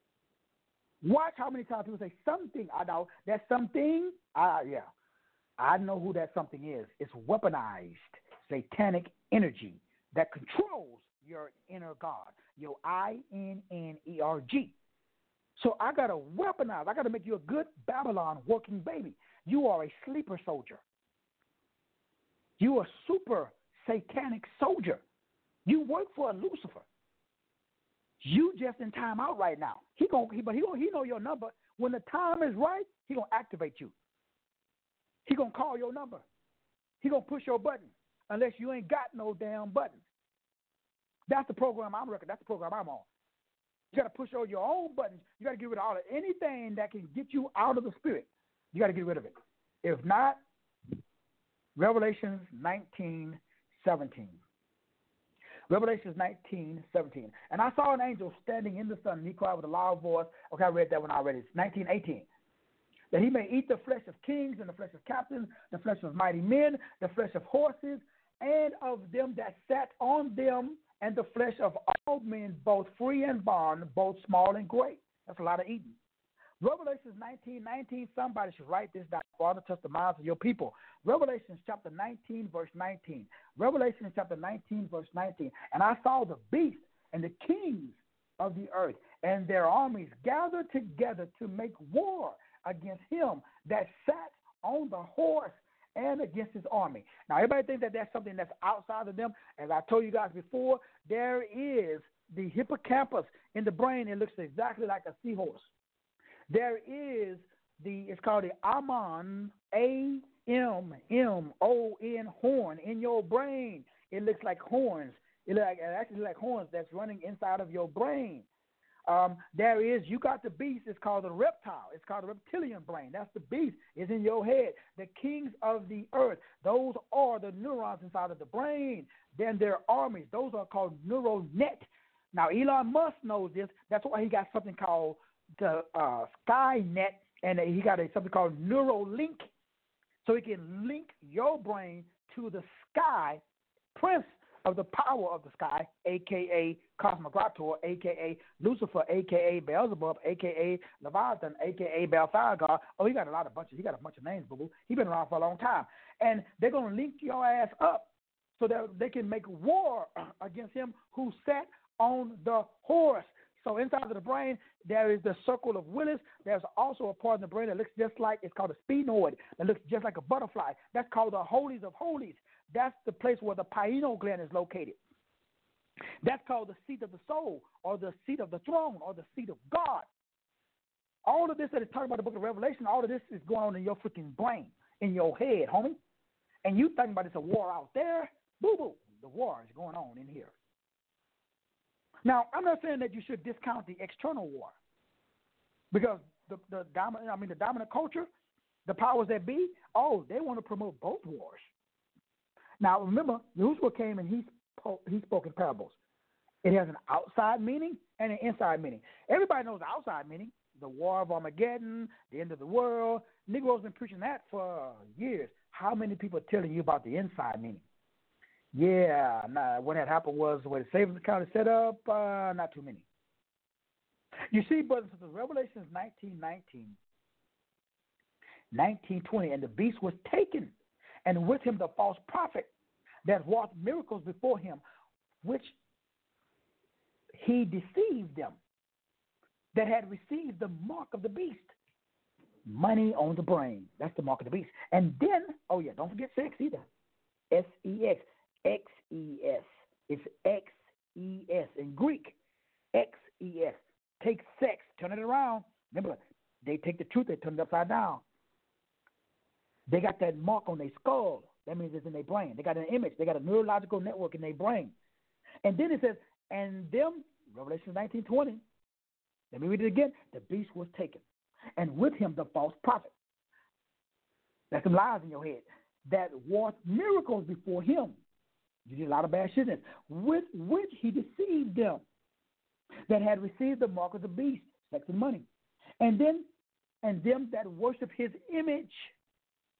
Watch how many times people say something. I know that something. Uh, yeah, I know who that something is. It's weaponized satanic energy that controls your inner God, your I N N E R G. So I got to weaponize. I got to make you a good Babylon working baby. You are a sleeper soldier. You are a super satanic soldier. You work for a Lucifer. You just in time out right now. He gon' he, but he gon' he know your number. When the time is right, he gonna activate you. He gonna call your number. He gonna push your button unless you ain't got no damn button. That's the program I'm working. That's the program I'm on. You got to push on your own buttons. You got to get rid of all of anything that can get you out of the spirit. You got to get rid of it. If not, Revelations nineteen seventeen. Revelations nineteen seventeen. And I saw an angel standing in the sun, and he cried with a loud voice. Okay, I read that one already. It's nineteen eighteen. That he may eat the flesh of kings and the flesh of captains, the flesh of mighty men, the flesh of horses, and of them that sat on them, and the flesh of all men, both free and bond, both small and great. That's a lot of eating. Revelations nineteen nineteen, somebody should write this down. Father, touch the minds of your people. Revelations chapter nineteen, verse nineteen. Revelations chapter nineteen, verse nineteen. And I saw the beast and the kings of the earth and their armies gathered together to make war against him that sat on the horse and against his army. Now, everybody thinks that that's something that's outside of them. As I told you guys before, there is the hippocampus in the brain. It looks exactly like a seahorse. There is the, it's called the Amon, A M M O N, horn in your brain. It looks like horns. It, look like, it actually looks like horns that's running inside of your brain. Um, there is, you got the beast, it's called the reptile. It's called the reptilian brain. That's the beast. It's in your head. The kings of the earth, those are the neurons inside of the brain. Then their armies, those are called neural net. Now, Elon Musk knows this. That's why he got something called the uh, Skynet, and he got a, something called Neuralink, so he can link your brain to the sky prince of the power of the sky, a k a. Cosmogrator, a k a. Lucifer, a k a. Beelzebub, a k a. Leviathan, a k a. Belphegor. Oh, he got a lot of bunches. He got a bunch of names, boo-boo. He's been around for a long time. And they're going to link your ass up so that they can make war against him who sat on the horse. So inside of the brain, there is the circle of Willis. There's also a part of the brain that looks just like, it's called a sphenoid, that looks just like a butterfly. That's called the holies of holies. That's the place where the pineal gland is located. That's called the seat of the soul, or the seat of the throne, or the seat of God. All of this that is talking about the book of Revelation, all of this is going on in your freaking brain, in your head, homie. And you thinking about it's a war out there. Boo-boo. The war is going on in here. Now, I'm not saying that you should discount the external war, because the, the dominant, I mean, the dominant culture, the powers that be, oh, they want to promote both wars. Now, remember, Yahushua came and he spoke, he spoke in parables. It has an outside meaning and an inside meaning. Everybody knows the outside meaning, the war of Armageddon, the end of the world. Negroes been preaching that for years. How many people are telling you about the inside meaning? Yeah, nah, when that happened was when the savings account is set up, uh, not too many. You see, brothers and sisters, Revelation nineteen nineteen, nineteen twenty, and the beast was taken, and with him the false prophet that wrought miracles before him, which he deceived them, that had received the mark of the beast. Money on the brain. That's the mark of the beast. And then, oh yeah, don't forget sex either. S E X. X E S. It's X E S in Greek. X E S. Take sex, turn it around. Remember, they take the truth, they turn it upside down. They got that mark on their skull. That means it's in their brain. They got an image. They got a neurological network in their brain. And then it says, and them, Revelation nineteen twenty, let me read it again. The beast was taken, and with him the false prophet. That's some lies in your head. That wrought miracles before him. You did a lot of bad shit in it. With which he deceived them that had received the mark of the beast, sex and money. And then, and them that worship his image.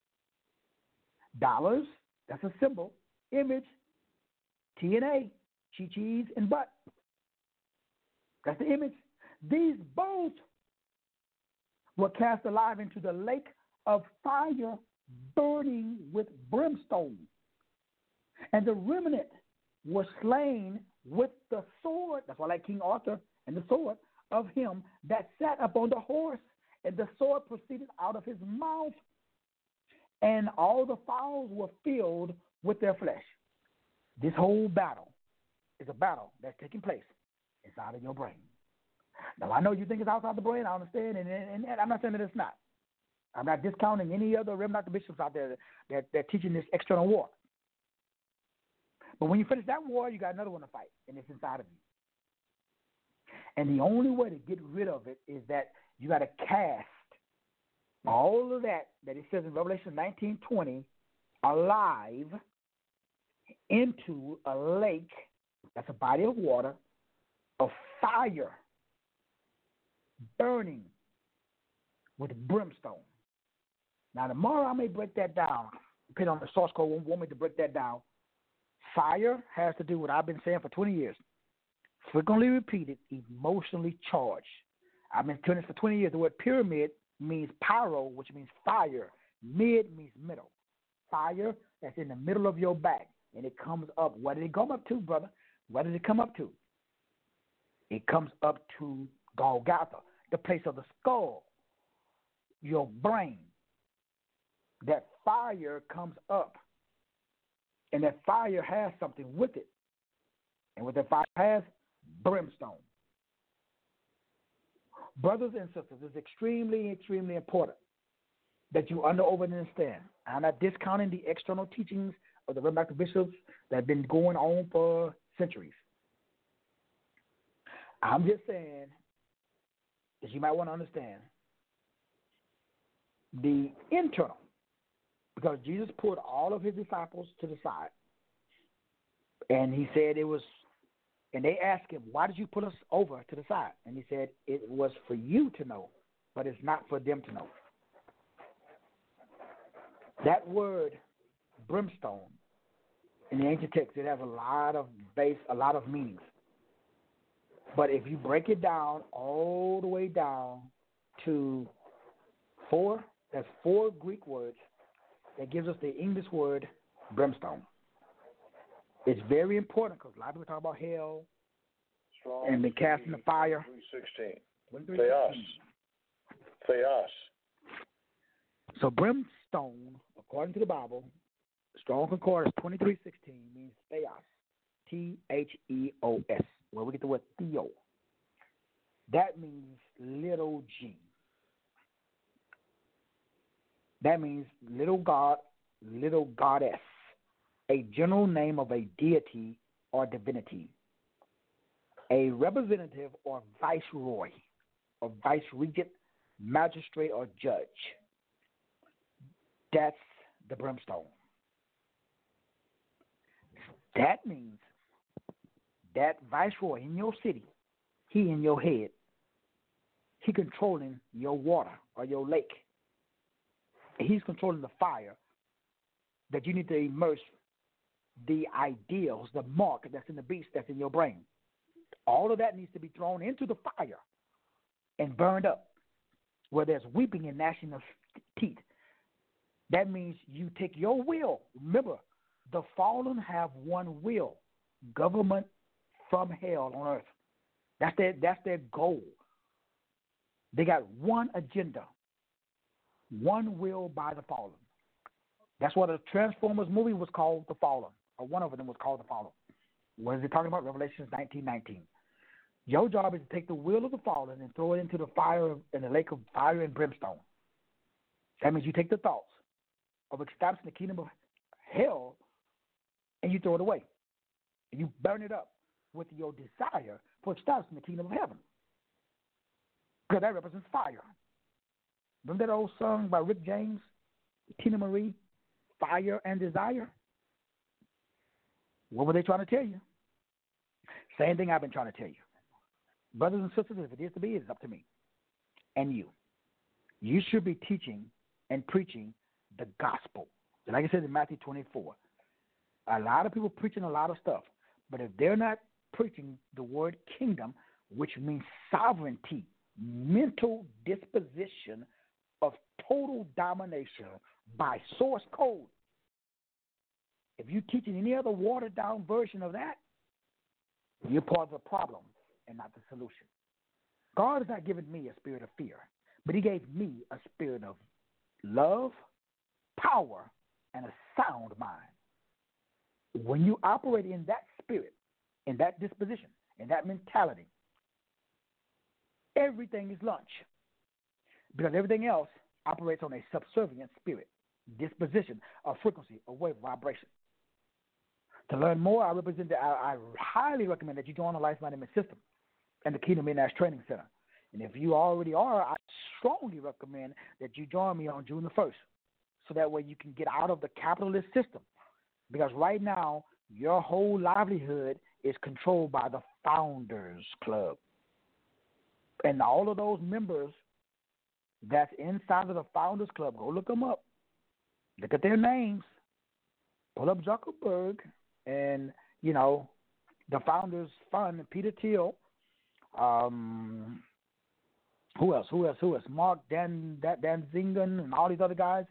Dollars, that's a symbol. Image, T N A, chi-chis, and butt. That's the image. These both were cast alive into the lake of fire burning with brimstone. And the remnant was slain with the sword. That's why I like King Arthur and the sword of him that sat upon the horse. And the sword proceeded out of his mouth. And all the fowls were filled with their flesh. This whole battle is a battle that's taking place inside of your brain. Now, I know you think it's outside the brain. I understand, and, and, and I'm not saying that it's not. I'm not discounting any other Reverend Doctor Bishops out there that, that, that are teaching this external war. But when you finish that war, you got another one to fight, and it's inside of you. And the only way to get rid of it is that you got to cast all of that that it says in Revelation nineteen twenty alive into a lake, that's a body of water, of fire, burning with brimstone. Now, tomorrow I may break that down, depending on the source code, won't want me to break that down. Fire has to do with what I've been saying for twenty years. Frequently repeated, emotionally charged. I've been doing this for twenty years. The word pyramid means pyro, which means fire. Mid means middle. Fire that's in the middle of your back, and it comes up. What did it come up to, brother? What did it come up to? It comes up to Golgotha, the place of the skull, your brain. That fire comes up, and that fire has something with it. And what that fire has, brimstone. Brothers and sisters, it's extremely, extremely important that you under over and understand. I'm not discounting the external teachings of the Reverend Doctor Bishops that have been going on for centuries. I'm just saying, as you might want to understand, the internal, because Jesus put all of his disciples to the side, and he said it was, and they asked him, why did you put us over to the side? And he said, it was for you to know, but it's not for them to know. That word, brimstone, in the ancient text, it has a lot of base, a lot of meanings. But if you break it down all the way down to four, that's four Greek words that gives us the English word brimstone. It's very important because a lot of people talk about hell Strong and been cast in the fire. three sixteen. Theos. Theos. So brimstone, according to the Bible, Strong Concordance twenty-three sixteen means theos, T H E O S, where we get the word theo. That means little g. That means little god, little goddess, a general name of a deity or divinity, a representative or viceroy, or vice-regent, magistrate, or judge. That's the brimstone. That means that viceroy in your city, he in your head, he controlling your water or your lake. He's controlling the fire that you need to immerse the ideals, the mark that's in the beast that's in your brain. All of that needs to be thrown into the fire and burned up, where there's weeping and gnashing of teeth. That means you take your will. Remember, the fallen have one will, government from hell on earth. That's their, that's their goal. They got one agenda, one will by the fallen. That's why the Transformers movie was called The Fallen, or one of them was called The Fallen. What is it talking about? Revelations nineteen nineteen. Your job is to take the will of the fallen and throw it into the fire, in the lake of fire and brimstone. That means you take the thoughts of establishing the kingdom of hell and you throw it away. And you burn it up with your desire for establishing the kingdom of heaven. Because that represents fire. Remember that old song by Rick James, Tina Marie, Fire and Desire? What were they trying to tell you? Same thing I've been trying to tell you. Brothers and sisters, if it is to be, it's up to me and you. You should be teaching and preaching the gospel. Like I said in Matthew twenty-four, a lot of people preaching a lot of stuff, But if they're not preaching the word kingdom, which means sovereignty, mental disposition of total domination by source code, if you're teaching any other watered-down version of that, you're part of the problem and not the solution. God has not given me a spirit of fear, but he gave me a spirit of love, power, and a sound mind. When you operate in that spirit, in that disposition, in that mentality, everything is lunch, because everything else operates on a subservient spirit, disposition, a frequency, a wave, vibration. To learn more, I represent. The, I, I highly recommend that you join the Life Management System and the Kingdom Millionaires Training Center. And if you already are, I strongly recommend that you join me on June the first, so that way you can get out of the capitalist system. Because right now, your whole livelihood is controlled by the Founders Club. And all of those members that's inside of the Founders Club, go look them up. Look at their names. Pull up Zuckerberg and, you know, the Founders Fund, Peter Thiel. Um, who else? Who else? Who else? Mark Dan, Dan Zingen and all these other guys.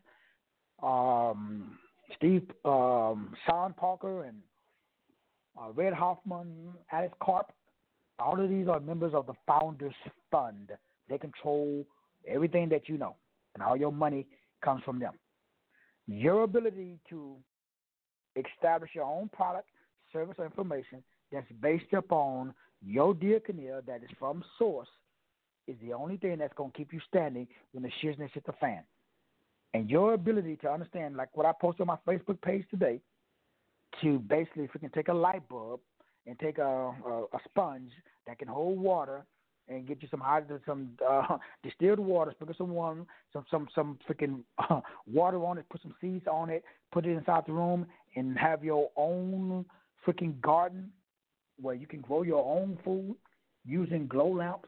Um, Steve, um, Sean Parker and uh, Red Hoffman, Alex Karp. All of these are members of the Founders Fund. They control everything that you know, and all your money comes from them. Your ability to establish your own product, service, or information that's based upon your diaconia that is from source is the only thing that's going to keep you standing when the shizness hit the fan. And your ability to understand, like what I posted on my Facebook page today, to basically, if we can take a light bulb and take a, a, a sponge that can hold water and get you some hot, some uh, distilled water, sprinkle some one, some some some freaking uh, water on it, put some seeds on it, put it inside the room, and have your own freaking garden where you can grow your own food using glow lamps.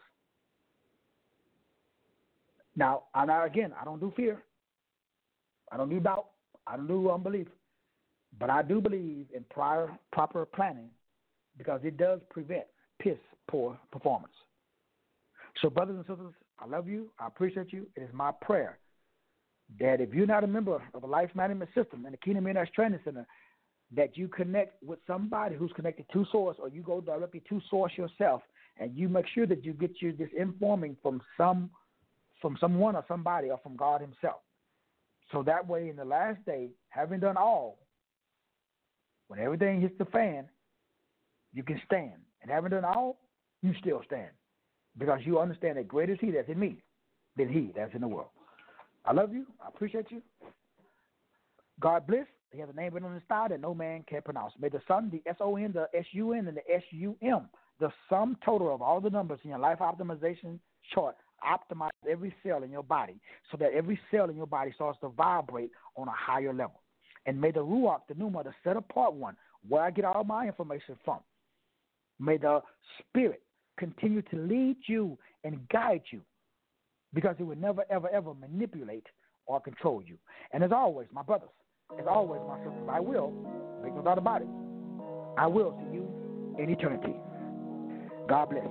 Now, and I, again, I don't do fear. I don't do doubt. I don't do unbelief. But I do believe in prior proper planning because it does prevent piss poor performance. So, brothers and sisters, I love you. I appreciate you. It is my prayer that if you're not a member of a Life Management System and the Kingdom Millionaires Training Center, that you connect with somebody who's connected to Source, or you go directly to Source yourself, and you make sure that you get you this informing from some, from someone or somebody or from God himself. So that way, in the last day, having done all, when everything hits the fan, you can stand. And having done all, you still stand. Because you understand that greater is he that's in me than he that's in the world. I love you. I appreciate you. God bless. He has a name written on his thigh that no man can pronounce. May the Son, the S O N, the S U N, and the S U M, the sum total of all the numbers in your life optimization chart, optimize every cell in your body so that every cell in your body starts to vibrate on a higher level. And may the Ruach, the Pneuma, the set-apart one, where I get all my information from, may the Spirit continue to lead you and guide you, because it will never, ever, ever manipulate or control you. And as always, my brothers, as always, my sisters, I will, make no doubt about it, I will see you in eternity. God bless.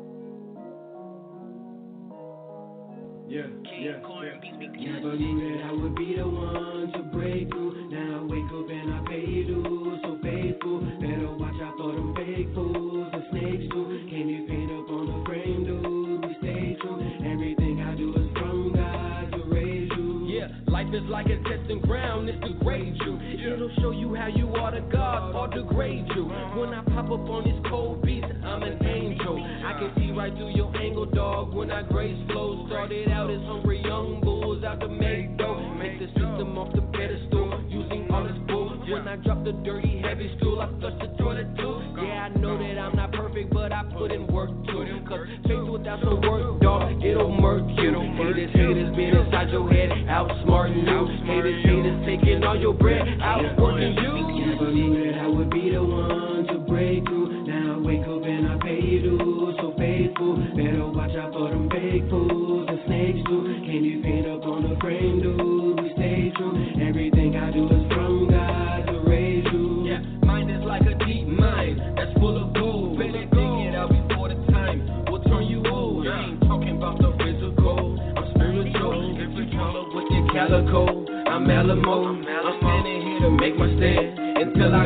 Yeah, yeah, yeah. Never knew that I would be the one to break through. Now I wake up and I pay dues, so faithful. Better watch out for them fake fools and snakes too. Can you paint up on the frame, dude? We stay true. Everything I do is from God to raise you. Yeah, life is like a testing ground, it's to grade you. It'll show you how you are to God or degrade you. When I pop up on this cold beat, I'm an angel. I can see right through your angle, dog. When I grace flow, started out as hungry young bulls out to make dough. Make the system off the pedestal, using all this bull. When I drop the dirty, heavy stool, I flush the toilet too. Yeah, I know that I'm not perfect, but I put in work too. Cause faith without some work, dog, it'll murk you. Haters, haters being inside your head, outsmarting you. Haters, haters taking all your bread, outworking you. Never knew that I would be the one to break through. Now I wake up and I pay dues, so faithful. Better watch out for them fake fools and snakes too. Can you paint up on the frame, dude? We stay true. Everything I do is from God to raise you. Yeah, mine is like a deep mine. That's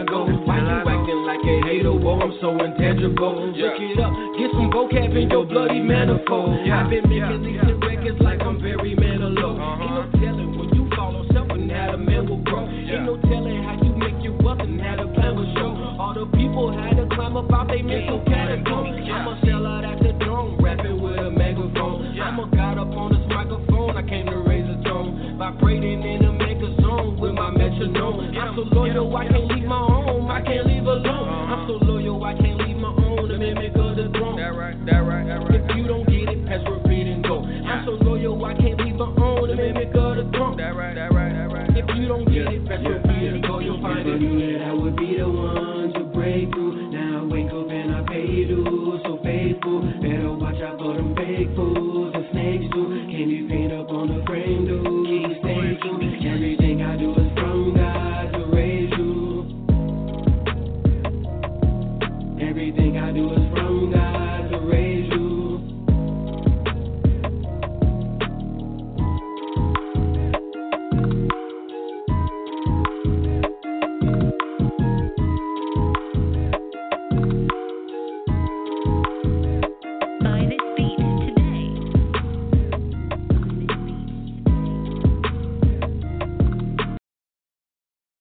go. Why you acting like a hater? Whoa, I'm so intangible. Look it up, get some vocab in your bloody manifold. I've been making these hit records like I'm very Manilow. Ain't no telling when you fall on self and how the man will grow. Ain't no telling how you make your wealth and how the plan will show. All the people had to climb up out they mental catacomb. I'm a sellout at the dome, rapping with a megaphone. I'm a god up on this microphone, I came to raise a tone. Vibrating in a mega zone with my metronome. I'm so loyal, I can't leave my home, I can't leave alone. I'm so loyal, I can't leave my own, the mimic of the throne. That right, that right, that right. If you don't get it, press repeat and go. I'm so loyal, I can't leave my own, the mimic of the throne. That right, that right, that right. If you don't get it, press repeat and go. You'll find it. If I knew that I would be the one to break through.